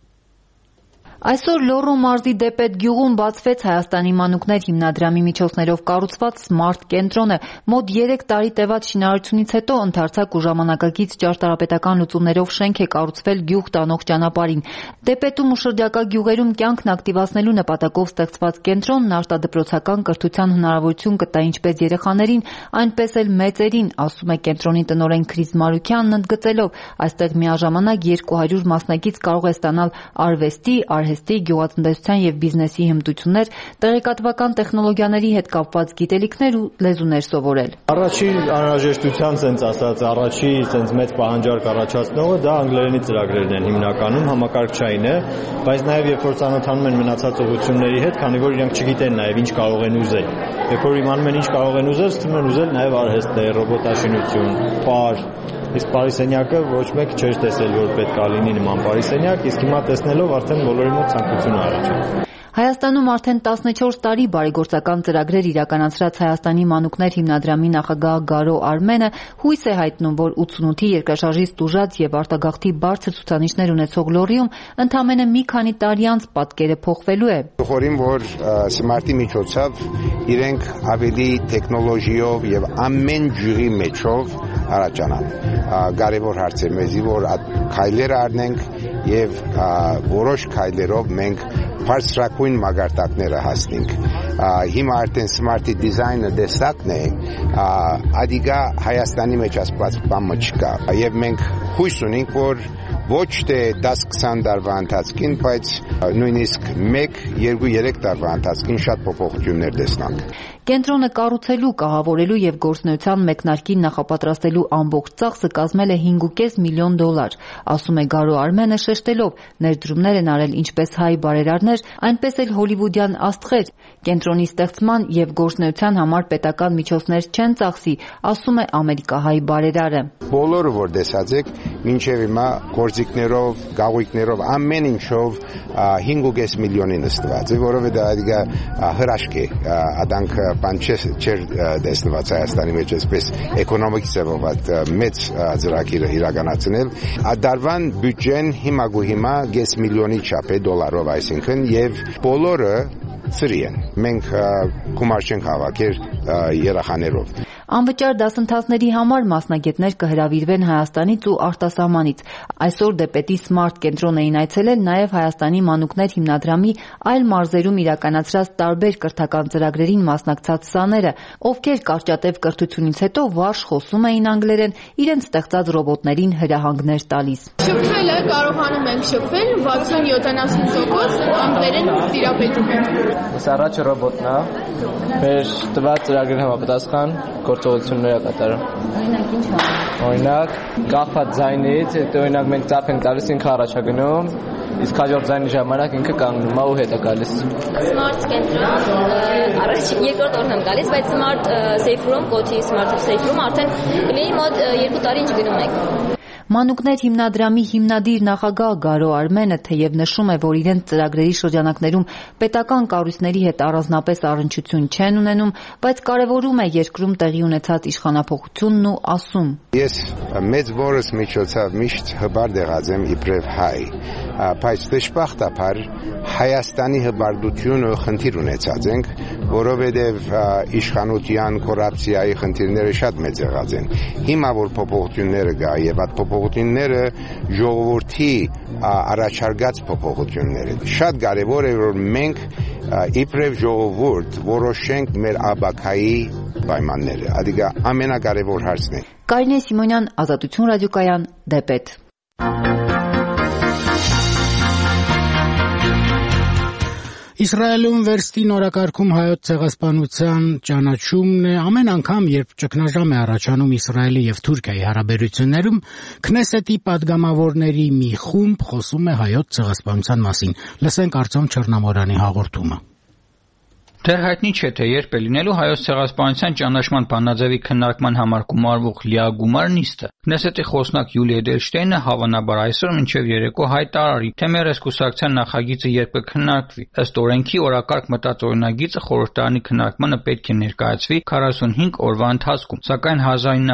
Speaker 8: Այսօր Լոռու մարզի Դեպետ գյուղում բացվեց Հայաստանի մանուկներ հիմնադրամի միջոցներով կառուցված Smart կենտրոնը։ Մոտ 3 տարի տևած շինարարությունից հետո ընդարձակ ու ժամանակակից ճարտարապետական լուծումներով շենք է կառուցվել գյուղ տանող ճանապարհին։ Դեպետում ու շրջակա գյուղերում կյանքն ակտիվացնելու նպատակով ստեղծված կենտրոնն արտադրոցական կրթության հնարավորություն կտա ինչպես երեխաներին, այնպես էլ մեծերին, ասում է կենտրոնի տնօրեն Քրիս Մարուքյանն, ընդգծելով, այստեղ միաժամանակ 200 մասնակից կարող է ստանալ արվեստի, գյուղատնտեսության եւ բիզնեսի հմտություններ, տեղեկատվական տեխնոլոգիաների հետ կապված գիտելիքներ ու լեզուներ սովորել։
Speaker 9: Առաջի անհրաժեշտության sense ասած, առաջի sense մեծ պահանջարկ առաջացնողը դա անգլերենի ծրագրերն են հիմնականում, համակարգչային է, բայց նաեւ երբ որ ծանոթանում են մնացած ուղղությունների հետ, քանի որ իրենք չգիտեն նաեւ ինչ կարող են ուզել։ Երբ որ իմանում են ինչ կարող են ուզել, ստում են ուզել նաեւ արհեստներ, ռոբոտաշինություն, պար։ Իսկ պարիսենյակը ոչ մեկ չէր տեսել, որ պետք է լինի նման պարիսենյակ, իսկ հիմա տեսնելով արդեն բոլորի մոտ ցանկություն առաջացավ։
Speaker 8: Հայաստանում արդեն 14 տարի բարեգործական ծրագրեր իրականացրած Հայաստանի մանուկներ հիմնադրամի նախագահ Գարո Արմենը հույս է հայտնում, որ 88-ի երկրաշարժից տուժած եւ արտագաղթի բարձր ցուցանիշներ ունեցող Լոռիում ընդամենը մի քանի տարի անց պատկերը փոխվելու է։
Speaker 10: Խորին, որ Smart-ի միջոցով իրենք ավելի տեխնոլոգիով եւ ամեն ջուրի մեջով առաջանան։ Կարևոր հարց է մեզի, որ քայլեր առնենք եւ որոշ քայլերով մենք բարձրակույն մագարտակները հասնենք։ Հիմա արդեն Smart-ի դիզայնը դեսակն է, ադիգա Հայաստանի մեջ ասված բանը չկա։ Եվ մենք հույս ունենք, որ ոչ թե 10-20 տարվա ընթացքին, բայց նույնիսկ 1, 2, 3 տարվա ընթացքին շատ փոփոխություններ տեսնանք։
Speaker 8: Կենտրոնը կառուցելու, կահավորելու եւ գործնեության մեկնարկին նախապատրաստելու ամբողջ ծախսը կազմել է $5.5 միլիոն, ասում է Գարո Արմենը, շեշտելով, ներդրումներ են արել ինչպես հայ բարերարներ, այնպես էլ հոլիվուդյան աստղեր։ Կենտրոնի ստեղծման եւ գործնեության համար պետական միջոցներ չեն ծախսի, ասում է ամերիկահայ բարերարը։
Speaker 10: Բոլորը որ տեսած եք, մինչև հիմա գործիքներով, գաղույքներով, ամեն ինչով 5.5 միլիոնի նստված է, որովհետեւ դա հրաշք է, adank բան չէր դեսնված Հայաստանի մեջ այսպես էկոնոմիկ ծավալով մեծ ծրագիր իրականացնել։ Դարվան բյուջեն հիմա 5 միլիոնի չափ է դոլարով, այսինքն եւ բոլորը ծրի են։ Մենք գումար չենք հավաքել երեխաներով։
Speaker 8: Անվճար դասընթացների համար մասնագետներ կհրավիրվեն Հայաստանից ու արտասահմանից։ Այսօր Դեպետի Smart կենտրոն էին այցելել նաև Հայաստանի մանուկներ հիմնադրամի այլ մարզերում իրականացրած տարբեր կրթական ծրագրերին մասնակցած սաները, ովքեր կարճատև կրթությունից հետո վարժ խոսում էին անգլերեն, իրենց ստեղծած ռոբոտներին հրահանգներ տալիս։
Speaker 11: Շփվելը կարողանում ենք շփվել 60-70% անգլերեն տիրապետում ենք։
Speaker 12: Առաջ ռոբոտն է, մեր տված ծրագրին համապատասխան գործողություններ է կատարում։
Speaker 8: Օրինակ ինչ է։
Speaker 12: Օրինակ, կախված ձայնից, հետո օրինակ մենք ծափ ենք տալիս, ինքը առաջ է գնում, իսկ հաջորդ ձայնի ժամանակ ինքը կանգնում է ու հետ է գալիս։
Speaker 13: Smart կենտրոն առաջ երկրորդ օրն եմ գալիս, բայց Smart Safe Room, կոչի Smart Safe Room արդեն կլինի մոտ 2 տարի ինչ գնում ենք։
Speaker 8: Մանուկներ հիմնադրամի հիմնադիր նախագահ Գարո Արմենը թեև նշում է, որ իրենց ծրագրերի շրջանակներում պետական կառույցների հետ առանձնապես առնչություն չեն ունենում, բայց կարևորում է երկրում տեղի ունեցած իշխանափոխությունն ու ասում.
Speaker 10: Ես մեծ որս միջոցով միշտ հբարդ եղած եմ իբրև հայ, բայց դժբախտաբար Հայաստանի հբարդությունը խնդիր ունեցած ենք, որովհետև իշխանության կոռուպցիայի խնդիրները շատ մեծ եղած են։ Հիմա որ փոփոխությունները գա եւ այդ փոփոխությունները ժողովրդի առաջարկած փոփոխություններ են։ Շատ կարեւոր է որ մենք իբրև ժողովուրդ որոշենք մեր աբակայի պայմանները։ Ադիգա ամենակարևոր հարցն է։
Speaker 8: Կարինե Սիմոնյան, Ազատություն ռադիոկայան, Դեպետ։
Speaker 1: Իսրայելում վերստին օրակարգում հայոց ցեղասպանության ճանաչումն է ամեն անգամ, երբ ճգնաժամ է առաջանում Իսրայելի եւ Թուրքիայի հարաբերություններում, Քնեսետի падգամավորների մի խումբ խոսում է հայոց ցեղասպանության մասին։ Լսենք Արծոմ Չեռնամորյանի հաղորդումը։
Speaker 14: Դեռ հայտնի չէ, թե երբ է լինելու հայոց ցեղասպանության ճանաչման բանաձևի քննարկման համար գումարվող լիագումար նիստը։ Քնեսետի խոսնակ Յուլիա Էդելշտեյնը հավանաբար այսօր մինչև երեկո հայտարարի, թե մերձկուսակցության նախագիծը երբ կքննարկվի։ Ըստ օրենքի օրակարգ մտածօրինագիծը խորհրդարանի քննարկմանը պետք է ներկայացվի 45 օրվա ընթացքում, սակայն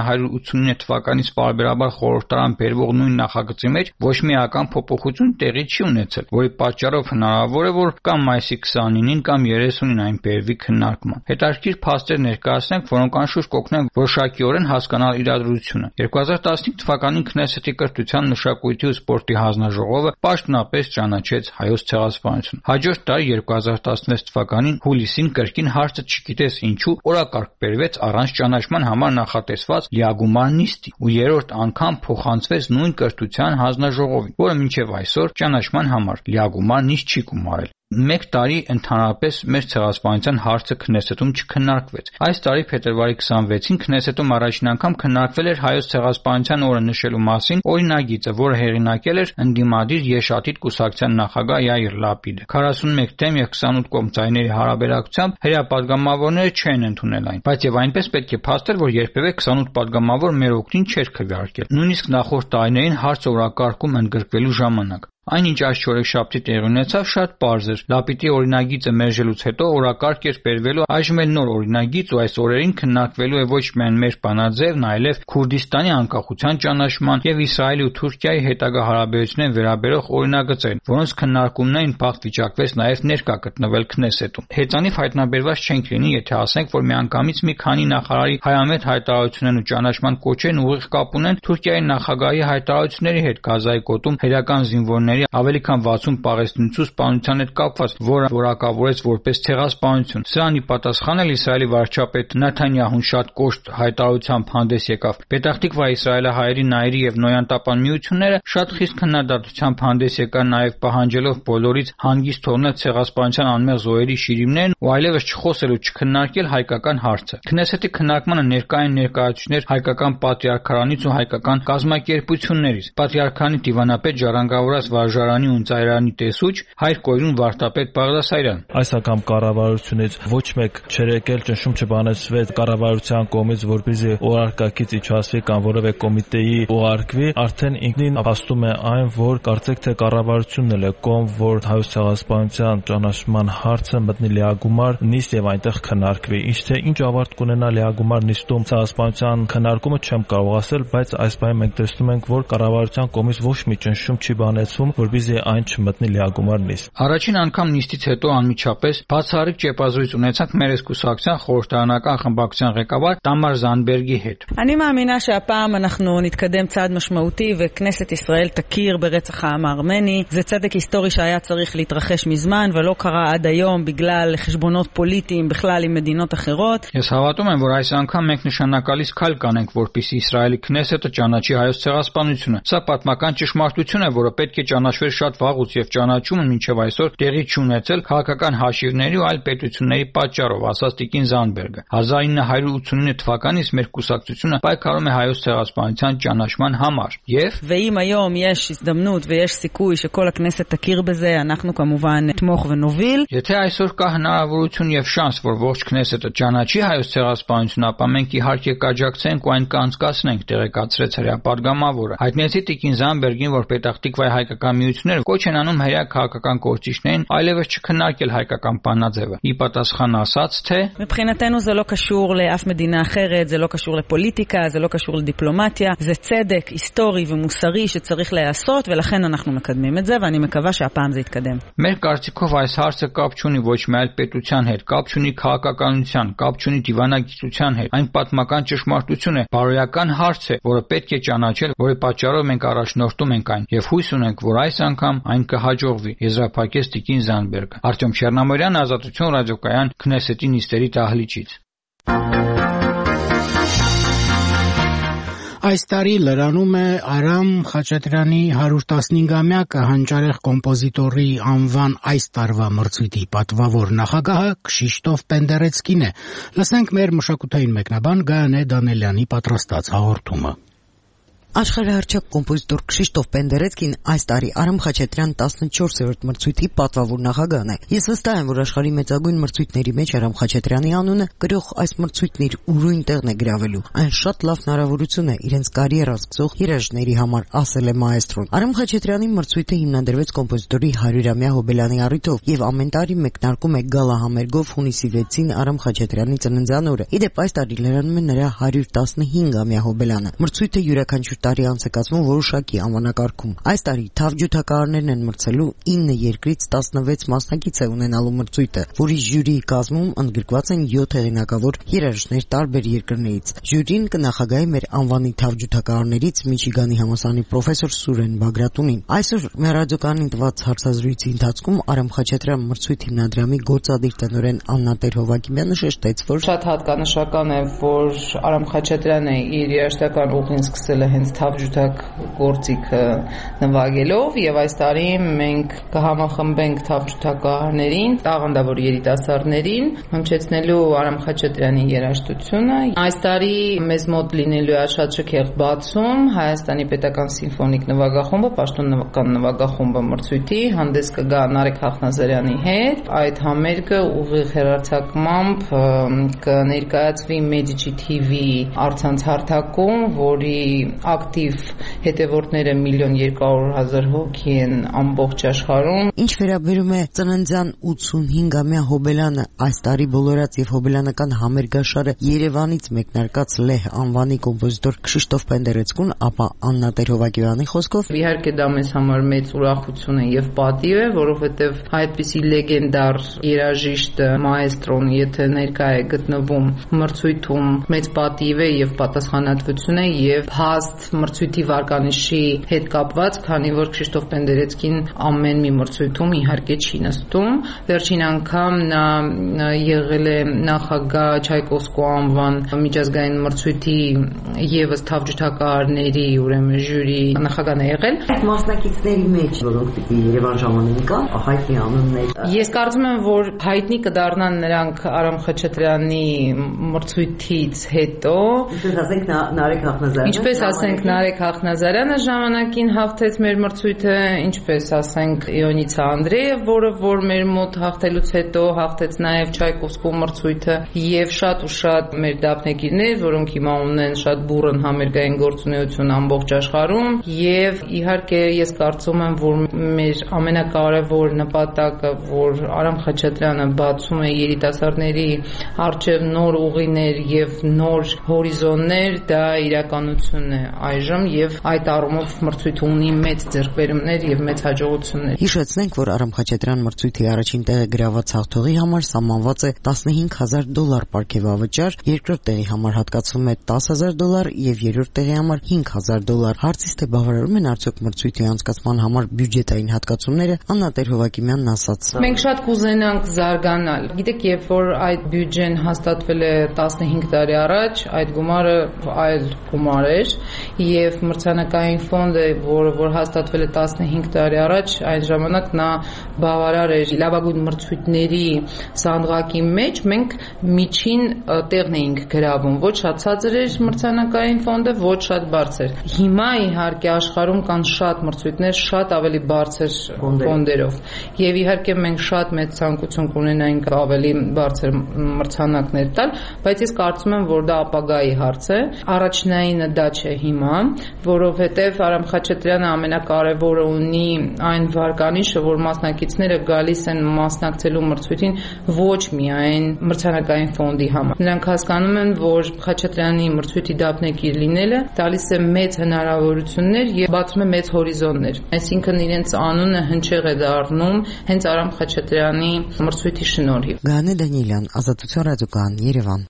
Speaker 14: 1989 թվականից պարբերաբար խորհրդարան բերվող նույն նախագծի մեջ ոչ միական փոփոխություն տեղի չի ունեցել, որի պատճառով հնարավոր է, որ կամ մայիսի 29-ին կամ 30-ին այն բերվի քննարկման։ Հետաքրքիր փաստեր ներկայացնենք, որոնք անշուշտ կօգնեն որոշակիորեն հասկանալ իրադրությունը։ 2015 թվականին Քնեսետի կրթության, մշակույթի ու սպորտի հանձնաժողովը պաշտոնապես ճանաչեց հայոց ցեղասպանությունը։ Հաջորդ տարի 2016 թվականին հուլիսին կրկին հարցը չգիտես ինչու օրակարգ բերվեց առանց ճանաչման համար նախատեսված լիագումար նիստի ու երրորդ անգամ փոխանցվեց նույն կրթության հանձնաժողովին, որը մինչև այսօր ճանաչման համար լիագումար նիստ չի գումարել։ Մեկ տարի ընդհանրապես մեր ցեղասպանության հարցը Քնեսետում չքննարկվեց։ Այս տարի փետրվարի 26-ին Քնեսետում առաջին անգամ քննարկվել էր հայոց ցեղասպանության օրը նշելու մասին օրինագիծը, որը հեղինակել էր ընդդիմադիր Եշ-Աթիդ կուսակցության նախագահ Յայիր Լապիդը։ 41 թեմ եւ 28 կողմ ձայների հարաբերակցությամբ հրապատգամավորները չեն ընդունել այն, բայց եւ այնպես պետք է փաստեր, որ երբևէ 28 պատգամավոր մեր օգտին չէր քվեարկել։ Նույնիսկ նախորդ տարիներին հարցը օրակարգում ընդգրկվելու ժամանակ։ Այնինչ այս չորեքշաբթի տեղի ունեցավ շատ պարզ էր։ Լապիդի օրինագիծը մերժելուց հետո օրակարգ էր բերվելու այժմ էլ նոր օրինագիծ ու այս օրերին քննարկվելու է ոչ միայն մեր բանաձևն, այլև Քուրդիստանի անկախության ճանաչման եւ Իսրայելի ու Թուրքիայի հետագա հարաբերություններին վերաբերող օրինագծեր, որոնց քննարկումներին փախտ վիճակվեց նաեւ ներկա գտնվել Քնեսետում։ Հեծանիվ հայտնաբերված չենք լինի, եթե ասենք, որ միանգամից մի քանի նախարարի հայամետ հայտարարություններն ու ճանաչման կոչերն ուղիղ կապ ունեն Թուրքիայի նախագահի հայտարարությունների հետ Գազայի գոտում հայկական զինվորների ավելի քան 60 պաղեստինցու սպանության հետ կապված, որը որակավորեց որպես ցեղասպանություն։ Սրանի պատասխանել Իսրայելի վարչապետ Նեթանյահուն շատ կոշտ հայտարարությամբ հանդես եկավ։ Պետախտիկվա իսրայելահայերի նայերի եւ նոյանտապան միությունները շատ խիստ քննադատությամբ հանդես եկան նաեւ պահանջելով բոլորից հանգիստ թողնել ցեղասպանության անմեղ զոհերի շիրիմներն ու այլևս չխոսել ու չքննարկել հայկական հարցը։ Քնեսետի քննարկմանը ներկա են ներկայացուցիչներ հայկական պատրիարքարանից ու հայկական կազմակերպություններից։ Պատրիարքանի դիվանապետ ժառանգավորած Վարժարանի ու Ծայրանի տեսուչ հայր կոյրուն վարդապետ Բաղդասարյան։
Speaker 15: Այս անգամ կառավարությունից ոչ մեկ չէր եկել, ճնշում չբանեցվեց կառավարության կողմից, որպեսզի օրարկակից իջացվի կամ որևէ կոմիտեի ուղարկվի, արդեն ինքնին ապաստում է այն, որ կարծեք թե կառավարությունն էլ է կողմ, որ հայոց ցեղասպանության ճանաչման հարցը մտնի լիագումար նիստ եւ այնտեղ քննարկվի։ Ինչ ավարտ կունենա լիագումար նիստում ցեղասպանության քննարկումը չեմ կարող ասել, բայց այս բանը մենք տեսնում ենք, որ կառավարության կողմից ոչ մի ճնշում չի բանեցվում, որպեսզի այն չմտնի լիագումար նիստ։
Speaker 14: Առաջին անգամ նիստից հետո անմիջապես բացառիկ ճեպազրույց ունեցանք մերձկուսակցության խորհրդարանական խմբակցության ղեկավար Տամար Զանդբերգի հետ։
Speaker 16: אני מאמינה שהפעם אנחנו נתקדם צעד משמעותי וכנסת ישראל תכיר ברצח העם הארמני. זה צדק היסטורי שהיה צריך להתרחש מזמן ולא קרה עד היום בגלל חשבונות פוליטיים בכלל עם מדינות אחרות.
Speaker 14: Ես հավատում եմ, որ այս անգամ մենք նշանակալից քայլ կանենք, որպեսզի Իսրայելի քնեսետը ճանաչի հայոց ցեղասպանությունը։ Սա պատմական ճշմարտություն է, որը պետք է ճանաչվեր շատ վաղուց եւ ճանաչումը մինչեւ այսօր տեղի չունեցել քաղաքական հաշիվների ու այլ պետությունների պատճառով, ասաց Տիկին Զանդբերգը։ 1989 թվականից մեր կուսակցությունը պայքարում է հայոց ցեղասպանության ճանաչման համար եւ
Speaker 16: ואם היום יש הזדמנות ויש סיכוי שכל הכנסת תכיר בזה, אנחנו כמובן נתמוך ונוביל.
Speaker 14: Եթե այսօր կա հնարավորություն եւ շանս, որ ողջ քնեսետը ճանաչի հայոց ցեղասպանությունը, ապա մենք իհարկե կաջակցենք ու այն կանցկացնենք, տեղեկացրեց հրապարգամավորը։ Հայտնեցի Տիկին Զանդբերգին, որ Պետախտիկվայի հայկական միությունները կոչ են անում հրեա քաղաքական կորցիչներին այլևս չքննարկել հայկական բանաձևը։ Ի պատասխան ասաց, թե
Speaker 16: מבחינתנו זה לא קשור לאף מדינה אחרת, זה לא קשור לפוליטיקה, זה לא קשור לדיפלומטיה, זה צדק היסטורי ומוסרי שצריך להיעשות, ולכן אנחנו מקדמים את זה, ואני מקווה שהפעם זה יתקדם.
Speaker 14: Մեր կարծիքով այս հարցը կապ չունի ոչ մի այլ պետության հետ, կապ չունի քաղաքականության, կապ չունի դիվանագիտության հետ։ Այն պատմական ճշմարտություն է, բարոյական հարց է, որը պետք է ճանաչել, որի պատճառով մենք առաջնորդում ենք այն, եւ հույս ունենք, որ այս անգամ այն կհաջողվի, եզրափակեց Տիկին Զանդբերգը։ Արտյոմ Չեռնամորյան, Ազատություն ռադիոկայան, Քնեսետի նիստերի դահլիճից։
Speaker 1: Այս տարի լրանում է Արամ Խաչատրյանի 115-ամյակը հանճարեղ կոմպոզիտորի անվան այս տարվա մրցույթի պատվավոր նախագահը Քշիշտոֆ Պենդերեցկին է։ Լսենք մեր մշակութային մեկնաբան Գայանե Դանելյանի պատրաստած հաղորդումը։
Speaker 17: Աշխարհահռչակ կոմպոզիտոր Քշիշտոֆ Պենդերեցկին այս տարի Արամ Խաչատրյան 14-րդ մրցույթի պատվավոր նախագահն է։ Ես վստահ եմ, որ աշխարհի մեծագույն մրցույթների մեջ Արամ Խաչատրյանի անունը գրող այս մրցույթն իր ուրույն տեղն է գրավելու։ Այն շատ լավ հնարավորություն է իրենց կարիերա սկսող երաժիշտների համար, ասել է մաեստրոն։ Արամ Խաչատրյանի մրցույթը հիմնադրվեց կոմպոզիտորի 100-ամյա հոբելանի առիթով եւ ամեն տարի մեկնարկում է գալա համերգով հունիսի 6-ին Արամ Խաչատրյանի ծննդյան օրը։ Իդեպ այս տարի լրանում է նրա 115-ամյա հոբելանը։ Մրցույթը յուրաքանչյուր տարի անցկացվում որոշակի անվանակարգում։ Այս տարի թավջութակահարներն են մրցելու 9 երկրից 16 մասնակից է ունենալու մրցույթը, որի ժյուրիի կազմում ընդգրկված են 7 հեղինակավոր երաժիշտներ տարբեր երկրներից։ Ժյուրին կնախագահի մեր անվանի թավջութակահարներից Միչիգանի համալսարանի պրոֆեսոր Սուրեն Բագրատունին։ Այսօր մեր ռադիոկայանին տված հարցազրույցի ընթացքում Արամ Խաչատրյան մրցույթ հիմնադրամի գործադիր տնօրեն Աննա Տեր-Հովակիմյանը շեշտեց, որ
Speaker 18: շատ հատկանշական է, որ Արամ Խաչատրյանը իր երաժշտական ուղին սկսել է հենց թավջութակ գործիքը նվագելով եւ այս տարի մենք կհամախմբենք թավջութակահարներին, տաղանդավոր երիտասարդներին, հմչեցնելու Արամ Խաչատրյանի երաժշտությունը։ Այս տարի մեզ մոտ լինելու է շատ շքեղ բացում Հայաստանի պետական սիմֆոնիկ նվագախումբը, պաշտոնական նվագախումբը մրցույթի հանդես կգա Նարեկ Հախնազարյանի հետ։ Այդ համերգը ուղիղ հեռարձակմամբ կներկայացվի Medici TV առցանց հարթակում, որի ակտիվ հետևորդները 1,200,000 հոգի են ամբողջ աշխարհում։
Speaker 17: Ինչ վերաբերում է ծննդյան 85-ամյա հոբելանը, այս տարի բոլորած եւ հոբելանական համերգաշարը Երևանից մեկնարկած լեհ անվանի կոմպոզիտոր Քշիշտոֆ Պենդերեցկուն, ապա Աննա Տեր-Հովակիմյանի խոսքով
Speaker 18: իհարկե դա մեզ համար մեծ ուրախություն է եւ պատիվ է, որովհետեւ այդպիսի լեգենդար երաժիշտ մաեստրոն եթե ներկա է գտնվում մրցույթում, մեծ պատիվ է եւ պատասխանատվություն է եւ հաստ մրցույթի վարկանիշի հետ կապված, քանի որ Քշիշտոֆ Պենդերեցկին ամեն մի մրցույթում իհարկե չի նստում։ Վերջին անգամ նա եղել է նախագահ Չայկովսկու անվան միջազգային մրցույթի եւս թավջութակահարների ուրեմն ժյուրի նախագահն է եղել։
Speaker 17: Մասնակիցների մեջ որոնք պիտի Երևան ժամանեն կա, հայտնի անուններ։
Speaker 18: Ես կարծում եմ, որ հայտնի կդառնան նրանք Արամ Խաչատրյանի մրցույթից հետո։ Ինչպես ասենք Նարեկ Հախնազարյանը ժամանակին հաղթեց մեր մրցույթը, ինչպես ասենք Իոնիցա Անդրեև, որը որ մեր մոտ հաղթելուց հետո հաղթեց նաև Չայկովսկու մրցույթը եւ շատ ու շատ մեր դափնեկիրներ, որոնք հիմա ունեն շատ բուրըն համերգային գործունեություն ամբողջ աշխարհում եւ իհարկե ես կարծում եմ, որ մեր ամենակարևոր նպատակը, որ Արամ Խաչատրյանը բացում է երիտասարդների առջև նոր ուղիներ եւ նոր հորիզոններ, դա իրականություն է այժմ եւ այդ առումով մրցույթը ունի մեծ ձեռքբերումներ եւ մեծ հաջողություններ։
Speaker 17: Հիշեցնենք, որ Արամ Խաչատրյան մրցույթի առաջին տեղը գրաված հաղթողի համար սահմանված է $15,000 պարգևավճար, երկրորդ տեղի համար հատկացվում է $10,000 եւ երրորդ տեղի համար $5,000։ Հարցից թե բավարարում են արդյոք մրցույթի անցկացման համար բյուջետային հատկացումները, Աննա Տեր-Հովակիմյանն ասաց.
Speaker 18: Մենք շատ կուզենանք զարգանալ։ Գիտեք, երբ որ այդ բյուջեն հաստատվել է 15 տարի առաջ, այդ գումարը այլ գումար էր եւ մրցանակային ֆոնդը, որ հաստատվել է 15 տարի առաջ, այն ժամանակ նա բավարար էր լավագույն մրցույթների սանդղակի մեջ, մենք միջին տեղն էինք գրավում, ոչ շատ ցածր էր մրցանակային ֆոնդը, ոչ շատ բարձր։ Հիմա իհարկե աշխարհում կան շատ մրցույթներ, շատ ավելի բարձր ֆոնդերով, եւ իհարկե մենք շատ մեծ ցանկություն կունենայինք ավելի բարձր մրցանակներ տալ, բայց ես կարծում եմ, որ դա ապագայի հարց է։ Առաջնայինը դա չէ հիմա, որովհետև Արամ Խաչատրյանը ամենակարևորը ունի այն վարկանիշը, որ մասնակիցները գալիս են մասնակցելու մրցույթին ոչ միայն մրցանակային ֆոնդի համար։ Նրանք հասկանում են, որ Խաչատրյանի մրցույթի դափնեկիր լինելը տալիս է մեծ հնարավորություններ եւ բացում է մեծ հորիզոններ։ Այսինքն իրենց անունը հնչեղ է դառնում հենց Արամ Խաչատրյանի մրցույթի շնորհիվ։
Speaker 17: Գանե Դանիելյան, Ազատություն ռադիոկայան, Երևան։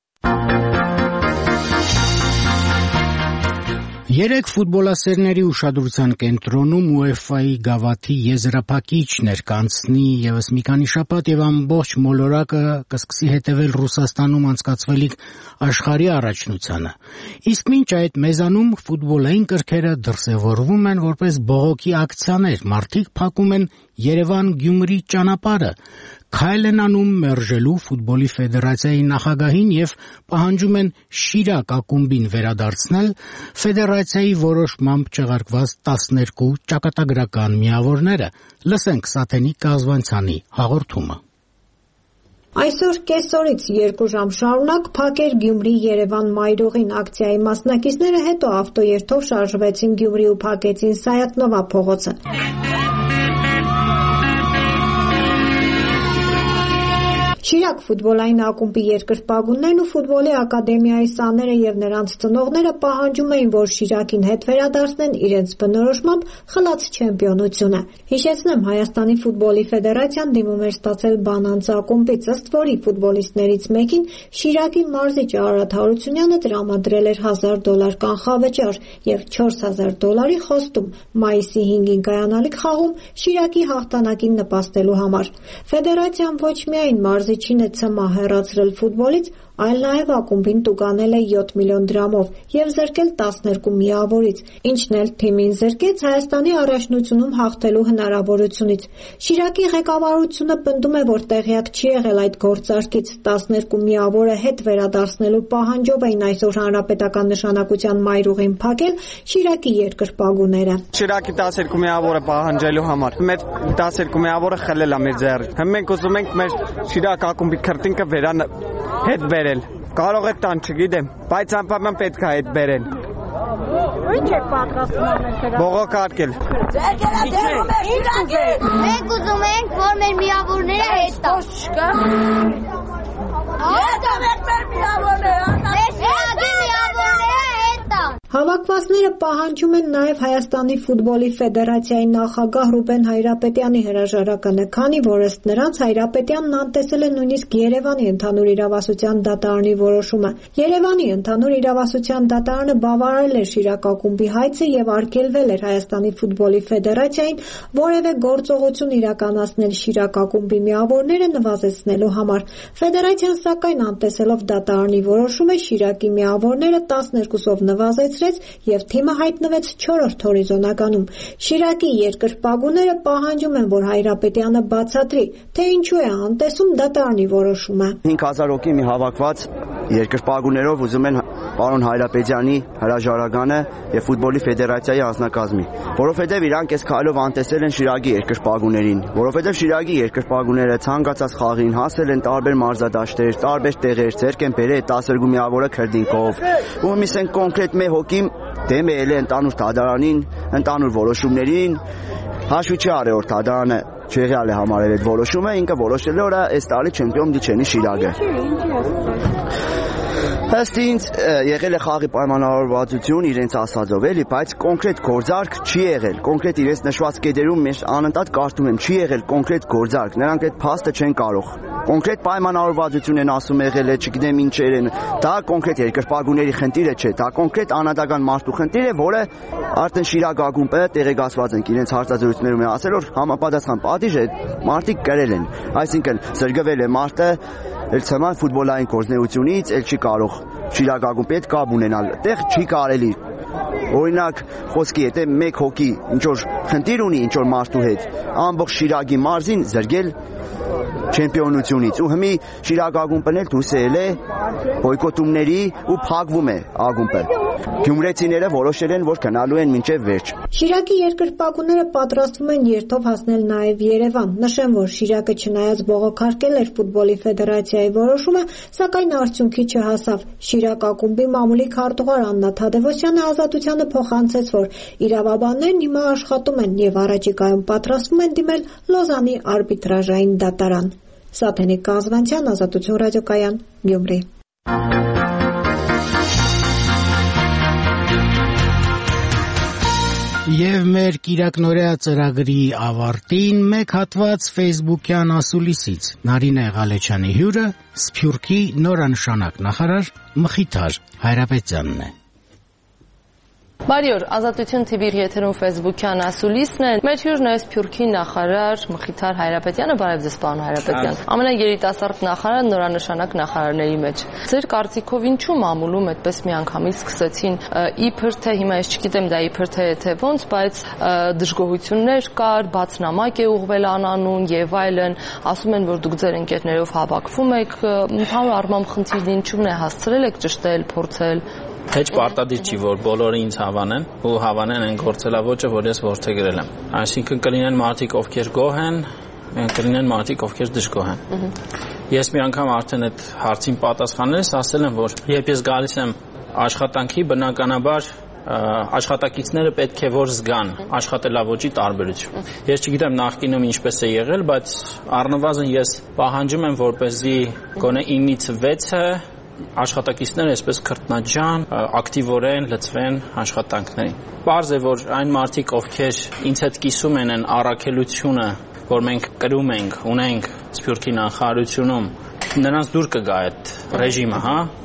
Speaker 1: Երեք ֆուտբոլասերների ուշադրության կենտրոնում UEFA-ի գավաթի եզրափակիչ ներկանցնի եւս մի քանի շաբաթ եւ ամբողջ մոլորակը կսկսի հետեւել Ռուսաստանում անցկացվելիք աշխարհի առաջնությանը։ Իսկ մինչ այդ մեզանում ֆուտբոլային կրքերը դրսևորվում են որպես բողոքի ակցիաներ, մարդիկ փակում են Երևան-Գյումրի ճանապարհը, քայլ են անում մերժելու ֆուտբոլի ֆեդերացիայի նախագահին եւ պահանջում են Շիրակ ակումբին վերադարձնել ֆեդերացիայի որոշմամբ չեղարկված 12 ճակատագրական միավորները։ Լսենք Սաթենիկ Կազվանցյանի հաղորդումը։
Speaker 19: Այսօր կեսօրից 2 ժամ շարունակ փակեր Գյումրի-Երևան մայրուղին ակցիայի մասնակիցները հետո ավտոերթով շարժվեցին Գյումրի ու փակեցին Սայաթնովա փողոցը։ Շիրակ ֆուտբոլային ակումբի երկրպագուններն ու ֆուտբոլի ակադեմիայի սաները եւ նրանց ծնողները պահանջում էին, որ Շիրակին հետ վերադարձնեն իրենց բնորոշմամբ խլած չեմպիոնությունը։ Հիշեցնեմ, Հայաստանի ֆուտբոլի ֆեդերացիան դիմում էր ստացել բանանց ակումբից, ըստ որի ֆուտբոլիստներից մեկին Շիրակի մարզիչ Արարատ Հարությունյանը տրամադրել էր $1000 կանխավճար եւ $4000 խոստում մայիսի 5-ին կայանալիք խաղում Շիրակի հաղթանակին նպաստելու համար։ Ֆեդերացիան ոչ միայն մարզիչին է ցմահ հեռացրել ֆուտբոլից, այլ նաև ակումբին տուգանել է 7 միլիոն դրամով եւ զրկել 12 միավորից, ինչն էլ թիմին զրկեց Հայաստանի առաջնությունում հաղթելու հնարավորությունից։ Շիրակի ղեկավարությունը պնդում է, որ տեղյակ չի եղել այդ գործարքից, 12 միավորը հետ վերադարձնելու պահանջով էին այսօր հանրապետական նշանակության մայրուղին փակել Շիրակի երկրպագուները։
Speaker 20: Շիրակի 12 միավորը պահանջելու համար մեր 12 միավորը խլել է մեր ձեռքից։ Մենք ուզում ենք մեր Շիրակ ակումբի քրտինքը հետ բերել։ Կարող է տան, չգիտեմ, բայց անպայման պետք է հետ բերեն։
Speaker 19: Ինչ եք պատրաստում անել։
Speaker 20: Բողոքարկել։
Speaker 21: Մենք ուզում ենք, որ մեր միավորները հետ տան։ Չկա։ Հետ տանեք մեր միավորները։ Մեր Շիրակի միավորները հետ տան։
Speaker 19: Հավաքվածները պահանջում են նաև Հայաստանի ֆուտբոլի ֆեդերացիայի նախագահ Ռուբեն Հայրապետյանի հրաժարականը, քանի որ ըստ նրանց Հայրապետյանն անտեսել է նույնիսկ Երևանի ընդհանուր իրավասության դատարանի որոշումը։ Երևանի ընդհանուր իրավասության դատարանը բավարարել էր Շիրակ ակումբի հայցը եւ արգելվել էր Հայաստանի ֆուտբոլի ֆեդերացիային որևէ գործողություն իրականացնել Շիրակ ակումբի միավորները նվազեցնելու համար։ Ֆեդերացիան սակայն անտեսելով դատարանի որոշումը Շիրակի միավորները 12-ով նվազեցրեց եւ թիմը հայտնվեց 4-րդ հորիզոնականում։ Շիրակի երկրպագուները պահանջում են, որ Հայրապետյանը բացատրի, թե ինչու է անտեսում դատարանի որոշումը։
Speaker 20: 5000 հոգի մի հավաքված երկրպագուներով ուզում են պարոն Հայրապետյանի հրաժարականը եւ ֆուտբոլի ֆեդերացիայի անձնակազմի, որովհետեւ իրանք այս քայլով անտեսել են Շիրակի երկրպագուներին, որովհետեւ Շիրակի երկրպագուները ցանկացած խաղին հասել են տարբեր մարզադաշտեր, տարբեր տեղեր, ձեռք են բերել 12 միավորը քրդինկով։ Ու միսեն կոնկրետ մի հոգի դեմ է ելել ընդանուր դատարանին, ընդանուր որոշումներին, հաշվի չի արել որ դատարանը չեղյալ է համարել այդ որոշումը, ինքը որոշել է որ այս տարի չեմպիոն դիչենի Շիրակը։ Ըստ ինձ եղել է խաղի պայմանավորվածություն իրենց ասածով էլի, բայց կոնկրետ գործարք չի եղել, կոնկրետ իրենց նշված կետերում մեջ անընդհատ կարդում եմ, չի եղել կոնկրետ գործարք, նրանք այդ փաստը չեն կարող։ Կոնկրետ պայմանավորվածություն են ասում եղել է, չգիտեմ ինչեր են, դա կոնկրետ երկրպագուների խնդիրը չէ, դա կոնկրետ անհատական մարդու խնդիր է, որը արդեն Շիրակ ակումբը տեղեկացված են իրենց հարցազրույցներում է ասել, որ համապատասխան պատիժ է մարդիկ կրել են, այսինքն զրկվել է մարդը Էլ ֆուտբոլային գործնեությունից էլ չի կարող Շիրակ ակումբի հետ կապ ունենալ։ Այդտեղ չի կարելի Օրինակ, խոսքի հետ է մեկ հոգի ինչ որ խնդիր ունի ինչ որ մարդու հետ, ամբողջ Շիրակի մարզին զրկել չեմպիոնությունից ու հիմի Շիրակ ակումբն էլ դուրս ելել է բոյկոտումների ու փակվում է ակումբը։ Գյումրեցիները որոշել են, որ գնալու են մինչև վերջ։
Speaker 19: Շիրակի երկրպագուները պատրաստվում են երթով հասնել նաև Երևան։ Նշեմ, որ Շիրակը չնայած բողոքարկել էր ֆուտբոլի ֆեդերացիայի որոշումը, սակայն արդյունքի չհասավ։ Շիրակ ակումբի մամուլի քարտուղար Աննա Թադևոսյանը Ազատությանը փոխանցեց, որ իրավաբաններն հիմա աշխատում են եւ առաջիկայում պատրաստվում են դիմել Լոզանի արբիտրաժային դատարան։ Սաթենիկ Կազվանցյան, Ազատություն ռադիոկայան, Գյումրի։
Speaker 1: Եվ մեր Կիրակնորյա ծրագրի ավարտին մեկ հատված Facebook-յան ասուլիսից Նարինե Ղալեչյանի հյուրը Սփյուռքի նորանշանակ նախարար Մխիթար Հայրապետյանն է։
Speaker 3: Բարի օր, Ազատություն TV-ի եթերում Facebook-յան ասուլիսն է։ Մեր հյուրն է Սփյուռքի նախարար Մխիթար Հայրապետյանը, բարև ձեզ, պարոն Հայրապետյան։ Ամենաերիտասարդ նախարարը նորանշանակ նախարարների մեջ։ Ձեր կարծիքով ինչու մամուլում այդպես միանգամից սկսեցին իբր թե հիմա ես չգիտեմ դա իբր թե եթե ոնց, բայց դժգոհություններ կար, բացնամակ է ուղղվել անանուն եւ այլն, ասում են, որ դուք ձեր ընկերներով հավաքվում եք, ընդհանուր առմամբ խնդիրն ինչու՞ն է, հասցրել եք ճշտել, փորձել։
Speaker 22: Հեչ պարտադիր չի, որ բոլորը ինձ հավանեն ու հավանեն այն գործելավոճը, որ ես որդեգրել եմ։ Այսինքն կլինեն մարդիկ, ովքեր գոհ են, կլինեն մարդիկ, ովքեր դժգոհ են։ Ես մի անգամ արդեն այդ հարցին պատասխանելիս ասել եմ, որ երբ ես գալիս եմ աշխատանքի, բնականաբար աշխատակիցները պետք է որ զգան աշխատելավոճի տարբերություն։ Ես չգիտեմ նախկինում ինչպես է եղել, բայց առնվազն ես պահանջում եմ, որպեսզի գոնե 9-ից 6-ը աշխատակիցները այսպես քրտնաջան, ակտիվորեն լծվեն աշխատանքներին։ Պարզ է, որ այն մարդիկ, ովքեր ինձ հետ կիսում են առաքելությունը, որ մենք կրում ենք, ունենք Սփյուռքի նախարարությունում, նրանց դուր կգա այդ ռեժիմը,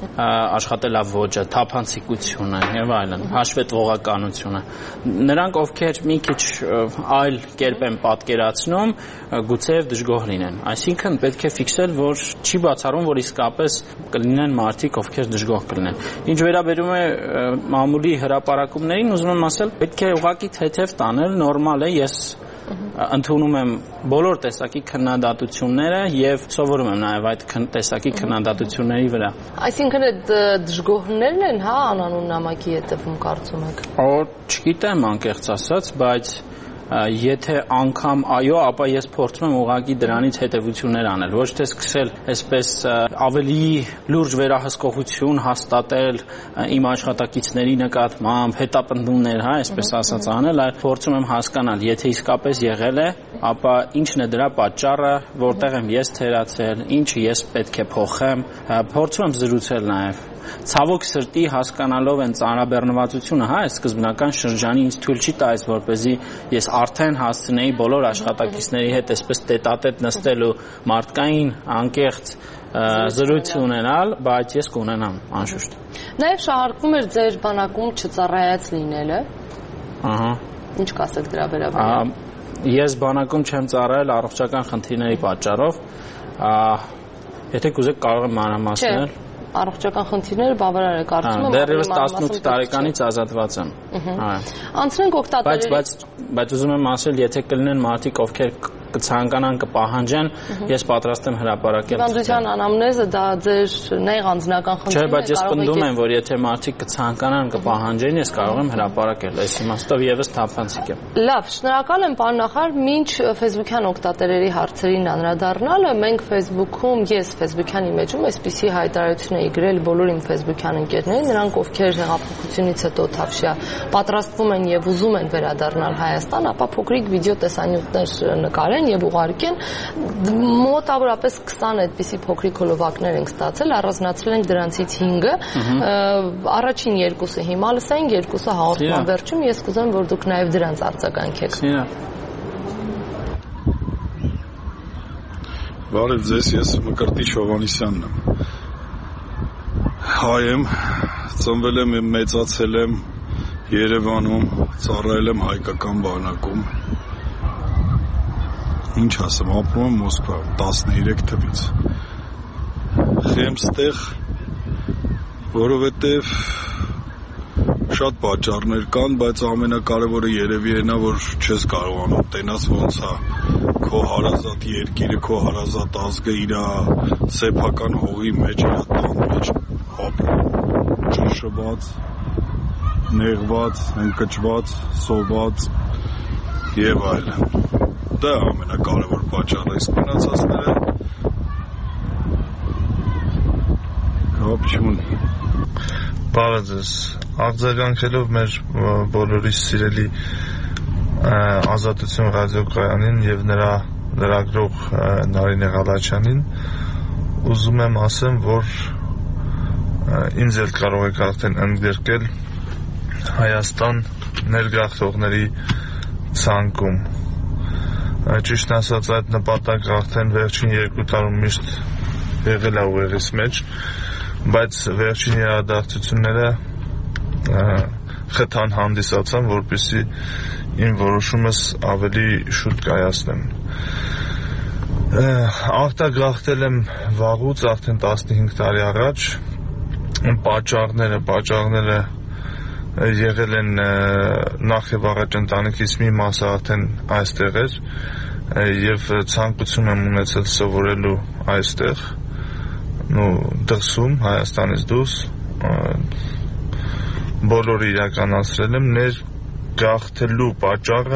Speaker 22: աշխատելավոճը, թափանցիկությունը եւ այլն, հաշվետվողականությունը։ Նրանք, ովքեր մի քիչ այլ կերպ են պատկերացնում, գուցեև դժգոհ լինեն։ Այսինքն պետք է ֆիքսել, որ չի բացառում, որ իսկապես կլինեն մարդիկ, ովքեր դժգոհ կլինեն։ Ինչ վերաբերում է մամուլի հրապարակումներին, ուզում եմ ասել, պետք է ուղղակի թեթև տանել, նորմալ է, ես ընդունում եմ բոլոր տեսակի քննադատությունները եւ սովորում եմ նաեւ այդ տեսակի քննադատությունների վրա։ Այսինքն այդ դժգոհներն են, անանուն նամակի հետևում կարծում եք։ Չգիտեմ անկեղծ ասած, բայց եթե անգամ այո, ապա ես փորձում եմ ուղղակի դրանից հետևություններ անել, ոչ թե սկսել այսպես ավելի լուրջ վերահսկողություն հաստատել իմ աշխատակիցների նկատմամբ, հետապնդումներ, այսպես ասած անել, այլ փորձում եմ հասկանալ, եթե իսկապես եղել է, ապա ինչն է դրա պատճառը, որտեղ եմ ես թերացել, ինչը ես պետք է փոխեմ, փորձում եմ զրուցել նաև ցավոք սրտի հասկանալով են ծանրաբեռնվածությունը, այս սկզբնական շրջանի ինձ թույլ չի տալիս, որպեսզի ես արդեն հասցնեի բոլոր աշխատակիցների հետ այսպես տետատետ նստել ու մարդկային անկեղծ զրույց ունենալ, բայց ես կունենամ անշուշտ։ Նաև շահարկվում էր ձեր բանակում չծառայած լինելը։ Ինչ կասեք դրա վերաբերյալ։ Ես բանակում չեմ ծառայել առողջական խնդիրների պատճառով։ Եթե կուզեք կարող եմ մանրամասնել։ Առողջական խնդիրները բավարար է կարծում եմ։ Դեռևս 18 տարեկանից ազատված եմ։ Անցնենք օգտատերերի։ Բայց ուզում եմ ասել, եթե կլինեն մարդիկ, ովքեր կցանկանան, կպահանջեն, ես պատրաստ եմ հրապարակել։ Հիվանդության անամնեզը դա ձեր նեղ անձնական խնդիրն է։ Չէ, բայց ես պնդում եմ, որ եթե մարդիկ կցանկանան, կպահանջեն, ես կարող եմ հրապարակել։ Այս իմաստով եւս թափանցիկ եմ։ Լավ, շնորհակալ եմ, պարոն նախարար, մինչ Facebook-յան օգտատերերի հարցերին անդրադառնալը, մենք Facebook-ում, ես Facebook-յան իմեջում այսպիսի հայտարարություն էի գրել բոլոր իմ Facebook-յան ընկերներին, նրանք ովքեր հեղափոխությունից հետո թավշյա պատրաստվում են եւ ուզում են վերադառնալ Հայաստան, ապա փոքրիկ վիդեո տեսանյութեր նկարեն եւ ուղարկեն, մոտավորապես 20 այդպիսի փոքրիկ հոլովակներ ենք ստացել, առանձնացրել ենք դրանցից 5-ը, առաջին 2-ը հիմա լսենք, 2-ը հաղորդման վերջում, ես կուզեմ, որ դուք նաեւ դրանց արձագանքեք։
Speaker 23: Բարև ձեզ, ես Մկրտիչ Հովհաննիսյանն եմ։ Հայ եմ, ծնվել եմ եւ մեծացել եմ Երևանում, ծառայել եմ հայկական բանակում։ Ինչ ասեմ, ապրում եմ Մոսկվա 13 թվից։ Խեմ ստեղ, որովհետև շատ պատճառներ կան, բայց ամենակարևորը երևի այն է, որ չես կարողանում տենաս ոնց է քո հարազատ երկիրը, քո հարազատ ազգը իր սեփական հողի մեջ, իր տան մեջ ապրում, ճնշված, նեղված, ընկճված, սոված եւ այլն։ Դա ամենակարևոր պատճառը, իսկ մնացածները հապ չունի։
Speaker 2: Բարը ձեզ, արձագանքելով մեր բոլորիս սիրելի Ազատություն ռադիոկայանին եւ նրա լրագրող Նարինե Ղալաչյանին, ուզում եմ ասեմ, որ ինձ էլ կարող եք արդեն ընդգրկել Հայաստան ներգաղթողների ցանկում։ Ճիշտ ասած, այդ նպատակը արդեն վերջին 2 տարում միշտ եղել է ուղեղիս մեջ, բայց վերջին իրադարձությունները խթան հանդիսացան, որպեսզի իմ որոշումս ավելի շուտ կայացնեմ։ Արտագաղթել եմ վաղուց, արդեն 15 տարի առաջ, պատճառները եղել են նախ եւ առաջ ընտանիքիս մի մասը արդեն այստեղ էր եւ ցանկություն եմ ունեցել սովորելու այստեղ դրսում, Հայաստանից դուրս, բոլորը իրականացրել եմ, ներգաղթելու պատճառը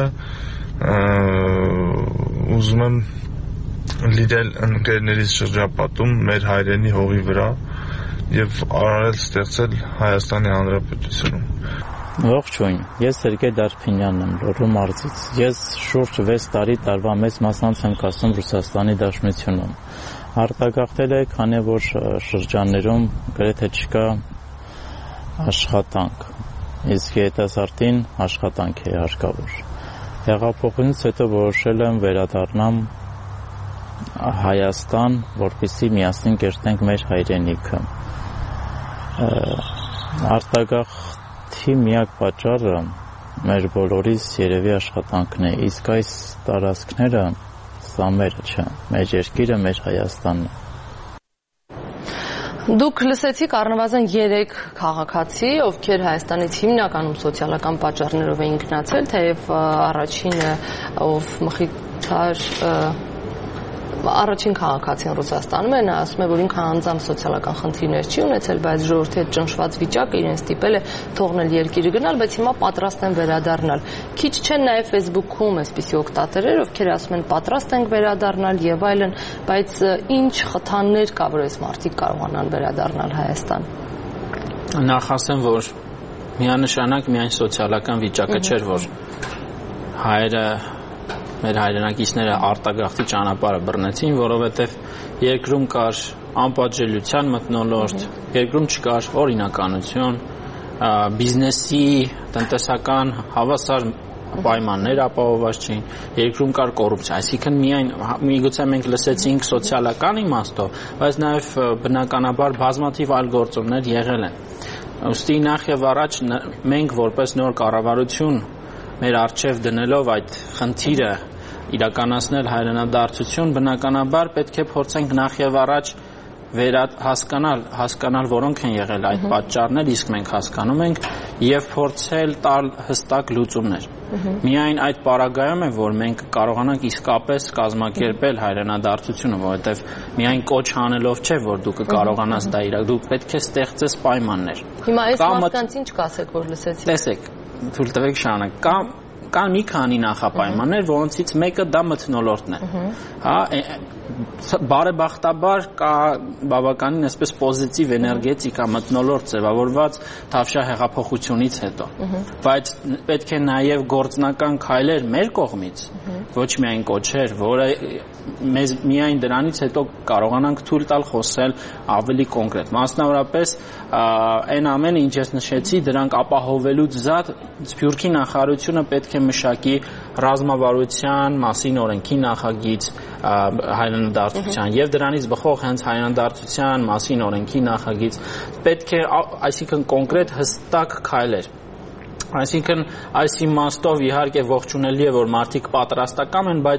Speaker 2: ուզում եմ լինել ընկերներիս շրջապատում մեր հայրենի հողի վրա եւ արարել ստեղծել Հայաստանի Հանրապետությունում։
Speaker 22: Ողջույն, ես Սերգեյ Դարփինյանն եմ, Լոռու մարզից։ Ես շուրջ 6 տարի տարվա մեծ մասամբ եմ կասում Ռուսաստանի Դաշնությունում։ Արտագաղթել է, քանի որ շրջաններում գրեթե չկա աշխատանք, իսկ երիտասարդին աշխատանք է հարկավոր։ Հեղափոխությունից հետո որոշել եմ վերադառնամ Հայաստան, որպեսզի միասին կերտենք մեր հայրենիքը։ Արտագաղթի միակ պատճառը մեր բոլորիս երևի աշխատանքն է, իսկ այս տարածքները սա մերը չէ, մեր երկիրը, մեր Հայաստանն է։
Speaker 3: Դուք լսեցիք առնվազն 3 քաղաքացի, ովքեր Հայաստանից հիմնականում սոցիալական պատճառներով էին գնացել, թեև առաջինը, ով Մխիթար առաջին քաղաքացին Ռուսաստանում է, նա ասում է, որ ինքը անձամբ սոցիալական խնդիրներ չի ունեցել, բայց ժողովրդի հետ ճնշված վիճակը իրեն ստիպել է թողնել երկիրը գնալ, բայց հիմա պատրաստ են վերադառնալ։ Քիչ չեն նաև Facebook-ում այսպիսի օգտատերեր, ովքեր ասում են պատրաստ ենք վերադառնալ եւ այլն, բայց ինչ խթաններ կա, որ այս մարդիկ կարողանան վերադառնալ Հայաստան։
Speaker 22: Նախ ասեմ, որ միանշանակ միայն սոցիալական վիճակը չէր, որ հայերը մեր հայրենակիցները արտագաղթի ճանապարհը բռնեցին, որովհետև երկրում կար անպատժելիության մթնոլորտ, երկրում չկար օրինականություն, բիզնեսի, տնտեսական հավասար պայմաններ ապահովված չէին, երկրում կար կոռուպցիա, այսինքն միգուցե մենք լսեցինք սոցիալական իմաստով, բայց նաև բնականաբար բազմաթիվ այլ գործոններ եղել են։ Ուստի նախ եւ առաջ մենք որպես նոր կառավարություն մեր առջև դնելով այդ խնդիրը իրականացնել հայրենադարձություն, բնականաբար պետք է փորձենք նախ եւ առաջ հասկանալ որոնք են եղել այդ պատճառներ, իսկ մենք հասկանում ենք եւ փորձել տալ հստակ լուծումներ։ Միայն այդ պարագայում է, որ մենք կարողանանք իսկապես կազմակերպել հայրենադարձությունը, որովհետեւ միայն կոչ անելով չէ, որ դու կկարողանաս դա իրական, դու պետք է ստեղծես պայմաններ։
Speaker 3: Հիմա այս մարդկանց ինչ կասեք, որ լսեցիք։
Speaker 22: Տեսեք, թույլ տվեք շարունակ, կան մի քանի նախապայմաններ, որոնցից մեկը դա մթնոլորտն է։ Հա, բարեբախտաբար կա բավականին այսպես պոզիտիվ էներգետիկա մթնոլորտ ձևավորված Թավշյա հեղափոխությունից հետո, բայց պետք է նաև գործնական քայլեր մեր կողմից, ոչ միայն կոչեր, որը մեզ միայն դրանից հետո կարողանանք թույլ տալ խոսել ավելի կոնկրետ։ Մասնավորապես այն ամենը, ինչ ես նշեցի, դրանք ապահովելուց զատ Սփյուռքի նախարարությունը պետք է մշակի ռազմավարության մասին օրենքի նախագիծ հայրենադարձության եւ դրանից բխող հենց հայրենադարձության մասին օրենքի նախագիծ պետք է, այսինքն կոնկրետ հստակ քայլեր։ Այսինքն այս իմաստով իհարկե ողջունելի է, որ մարդիկ պատրաստական են, բայց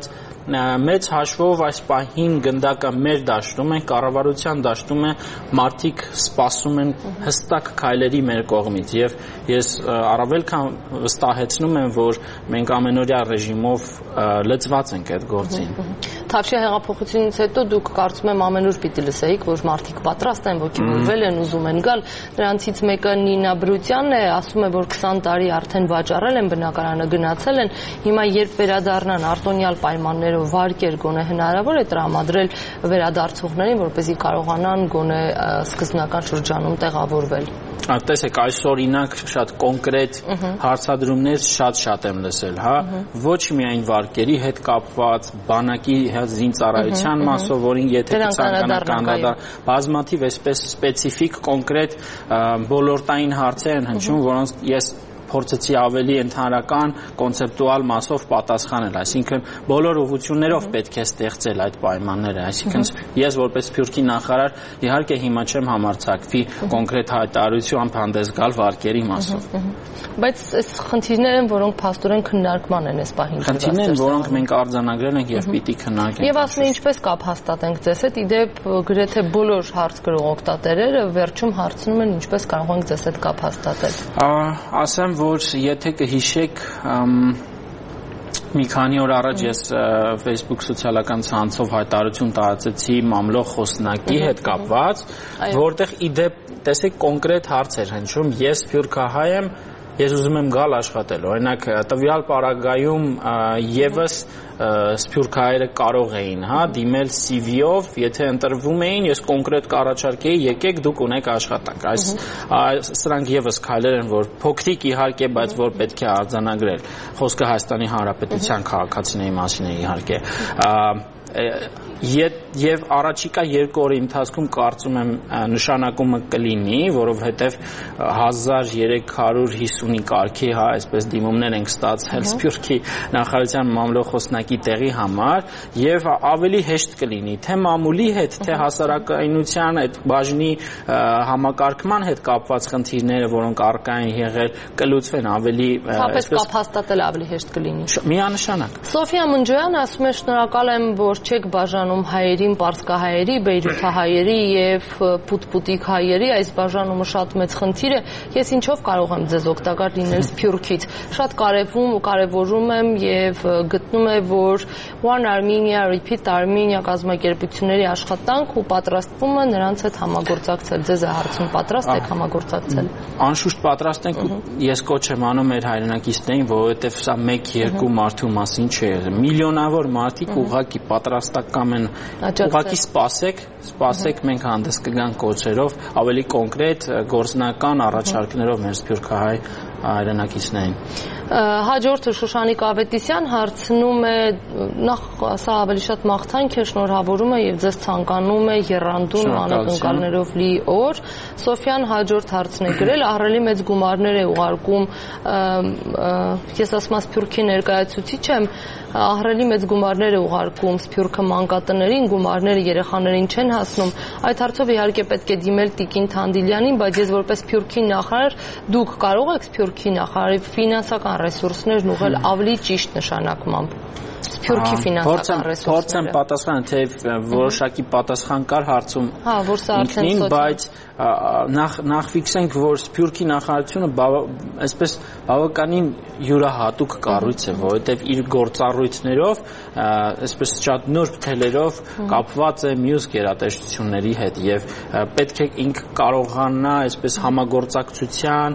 Speaker 22: մեծ հաշվով այս պահին գնդակը մեր դաշտում է, կառավարության դաշտում է, մարդիկ սպասում են հստակ քայլերի մեր կողմից եւ ես առավել քան վստահեցնում եմ, որ մենք ամենօրյա ռեժիմով լծված ենք այդ գործին։
Speaker 3: Թավշյա հեղափոխությունից հետո դուք կարծում եմ ամենուր պիտի լսեիք, որ մարդիկ պատրաստ են, ոգևորվել են, ուզում են գալ։ Նրանցից մեկը Նինա Բրուտյանն է, ասում է, որ 20 տարի արդեն վաճառել են, բնակարանը գնացել են, հիմա երբ վերադառնան արտոնյալ պայմաններով վարկեր գոնե հնարավոր է տրամադրել վերադարձողներին, որպեսզի կարողանան գոնե սկզբնական շրջանում տեղավորվել։
Speaker 22: Տեսեք, այս օրինակ շատ կոնկրետ հարցադրումներ շատ եմ լսել, հա, ոչ միայն վարկերի հետ կապված, բանակի զինծառայության մասով, որին եթե կցանկանան բազմաթիվ այսպես սպეციფიկ կոնկրետ ոլորտային հարցեր են հնչում, որոնց ես փորձեցի ավելի ընդհանրական կոնցեպտուալ մասով պատասխանել, այսինքն բոլոր ուղղություններով պետք է ստեղծել այդ պայմանները, այսինքն ես որպես Սփյուռքի նախարար իհարկե հիմա չեմ համարձակվի կոնկրետ հայտարարությամբ հանդես գալ վարկերի մասով։
Speaker 3: Բայց այս խնդիրներ են, որոնք փաստորեն քննարկման են այս պահին։
Speaker 22: Խնդիրներ են, որոնք մենք արձանագրել ենք եւ պիտի քննարկենք։
Speaker 3: Եվ ասում են ինչպես կապ հաստատենք ձեզ հետ, իդեպ գրեթե բոլոր հարց գրող օգտատերերը վերջում հարցնում են ինչպես կարող ենք ձեզ հետ կապ հաստատել։
Speaker 22: Ասեմ, որ եթե կհիշեք մի քանի օր առաջ ես Facebook սոցիալական ցանցով հայտարարություն տարածեցի մամլո խոսնակի հետ կապված, որտեղ իդեպ տեսեք կոնկրետ հարց էր հնչում, ես սփյուռքահայ եմ, ես ուզում եմ գալ աշխատել, օրինակ տվյալ պարագայում եւս սփյուռքահայերը կարող էին, հա, դիմել CV-ով, եթե ընտրվում էին, ես կոնկրետ կառաջարկեի, եկեք դուք ունեք աշխատանք։ Սրանք եւս քայլեր են, որ փոքրիկ իհարկե, բայց որ պետք է արձանագրել։ Խոսքը Հայաստանի Հանրապետության քաղաքացիների մասին է իհարկե։ Եվ առաջիկա 2 օրի ընթացքում կարծում եմ նշանակումը կլինի, որովհետև 1350-ի կարգի, հա, այսպես դիմումներ ենք ստացել Սփյուռքի նախարարության մամլո խոսնակի տեղի համար, եւ ավելի հեշտ կլինի թե մամուլի հետ, թե հասարակայնության այդ բաժնի համակարգման հետ կապված խնդիրները, որոնք առկա են եղել, կլուծվեն ավելի
Speaker 3: այսպես կապ հաստատել ավելի հեշտ կլինի։
Speaker 22: Միանշանակ։
Speaker 3: Սոֆիա Մնջոյան ասում է շնորհակալ եմ, որ չեք բաժանում հայերին, պարսկահայերի, բեյրութահայերի եւ պուտպուտիկ հայերի, այս բաժանումը շատ մեծ խնդիր է։ Ես ինչով կարող եմ ձեզ օգտակար լինել Սփյուռքից։ Շատ կարևորում եմ եւ գտնում եմ, որ One Armenia, Repeat Armenia կազմակերպությունների աշխատանք ու պատրաստվում է նրանց հետ համագործակցել։ Ձեզ է հարցում, պատրաստ եք համագործակցել։
Speaker 22: Անշուշտ պատրաստ ենք, ես կոչ եմ անում մեր հայրենակիցներին, որովհետեւ սա 1-2 մարդու մասին չէ։ Միլիոնավոր մարդիկ ուղղակի պատրաստական են, ուղղակի սպասեք, մենք հանդես կգանք կոչերով, ավելի կոնկրետ գործնական առաջարկներով մեր սփյուռքահայ հայրենակիցներին։
Speaker 3: Հաջորդը Շուշանիկ Ավետիսյան հարցնում է, նախ սա ավելի շատ մաղթանք է, շնորհավորում է եւ ձեզ ցանկանում է եռանդուն անակնկալներով լի օր։ Սոֆիան հաջորդ հարցն է գրել, ահռելի մեծ գումարներ է ուղարկում, ես ասում եմ Սփյուռքի ներկայացուցիչ եմ, ահռելի մեծ գումարներ է ուղարկում Սփյուռքը մանկատներին, գումարները երեխաներին չեն հասնում։ Այդ հարցով իհարկե պետք է դիմել Տիկին Թանդիլյանին, բայց ես որպես Սփյուռքի նախարար, դուք կարող եք Սփյուռքի նախարարի ֆինանսական ռեսուրսներն ուղղել ավելի ճիշտ նշանակմամբ։ Սփյուռքի ֆինանսական ռեսուրսները։
Speaker 22: Փորձեմ պատասխանել, թե որոշակի պատասխան կար հարցում։
Speaker 3: Հա, որ սա արդեն
Speaker 22: բայց նախ ֆիքսենք, որ Սփյուռքի նախարարությունը այսպես բավականին յուրահատուկ կառույց է, որովհետև իր գործառույթներով, այսպես շատ նուրբ թելերով կապված է մյուս գերատեսչությունների հետ եւ պետք է ինքը կարողանա այսպես համագործակցության,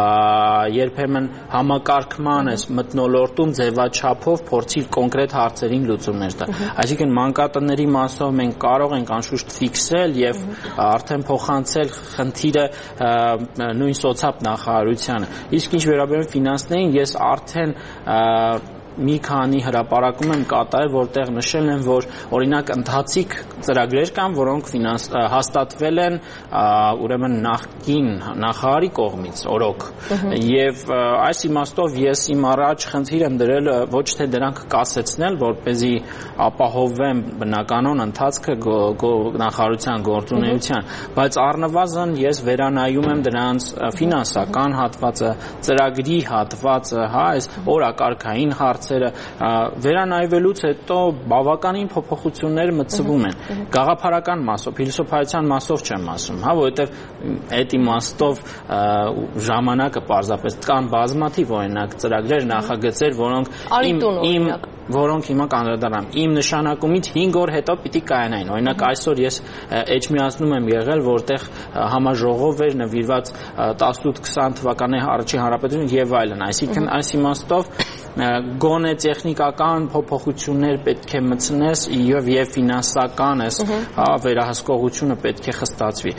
Speaker 22: երբեմն համակարգման, այս մթնոլորտում ձևաչափով փորձի կոնկրետ հարցերին լուծումներ տալ։ Այսինքն մանկատների մասով մենք կարող ենք անշուշտ ֆիքսել եւ արդեն փոխանցել խնդիրը նույն սոցիալ նախարարությանը։ Իսկ ինչ վերաբերում ֆինանսներին, ես արդեն մի քանի հրապարակում եմ կատարել, որտեղ նշել եմ, որ օրինակ ընթացիկ ծրագրեր կան, որոնք հաստատվել են ուրեմն նախկին նախարարի կողմից օրոք։ Եւ այս իմաստով ես իմ առաջ խնդիր եմ դրել ոչ թե դրանք կասեցնել, որպեսզի ապահովեմ բնականon ընթացքը նախարարության գործունեության, բայց առնվազն ես վերանայում եմ դրանց ֆինանսական հատվածը, ծրագրի հատվածը, հա, այս օրակարգային հարց հարցերը վերանայվելուց հետո բավականին փոփոխություններ մտցվում են։ Գաղափարական մասով, փիլիսոփայության մասով չեմ ասում, հա, որովհետև այդ իմաստով ժամանակը պարզապես կան բազմաթիվ օրինակ ծրագրեր, նախագծեր, որոնք հիմա կանդրադառնամ իմ նշանակումից 5 օր հետո պիտի կայանային։ Օրինակ այսօր ես Էջմիածնում եմ եղել, որտեղ համաժողով էր նվիրված 18-20 թվականի առաջին հանրապետություն եւ այլն, այսինքն այս իմաստով գոնե տեխնիկական փոփոխություններ պետք է մտցնես եւ ֆինանսական էս վերահսկողությունը պետք է խստացվի։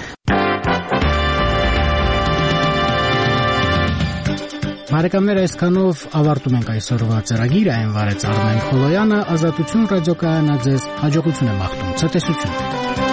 Speaker 1: Բարեկամներ, այսքանով ավարտում ենք այսօրվա ծրագիրը, այն վարեց Արմեն Խոլոյանը, Ազատություն ռադիոկայանը ձեզ հաջողություն է մաղթում, ցտեսություն։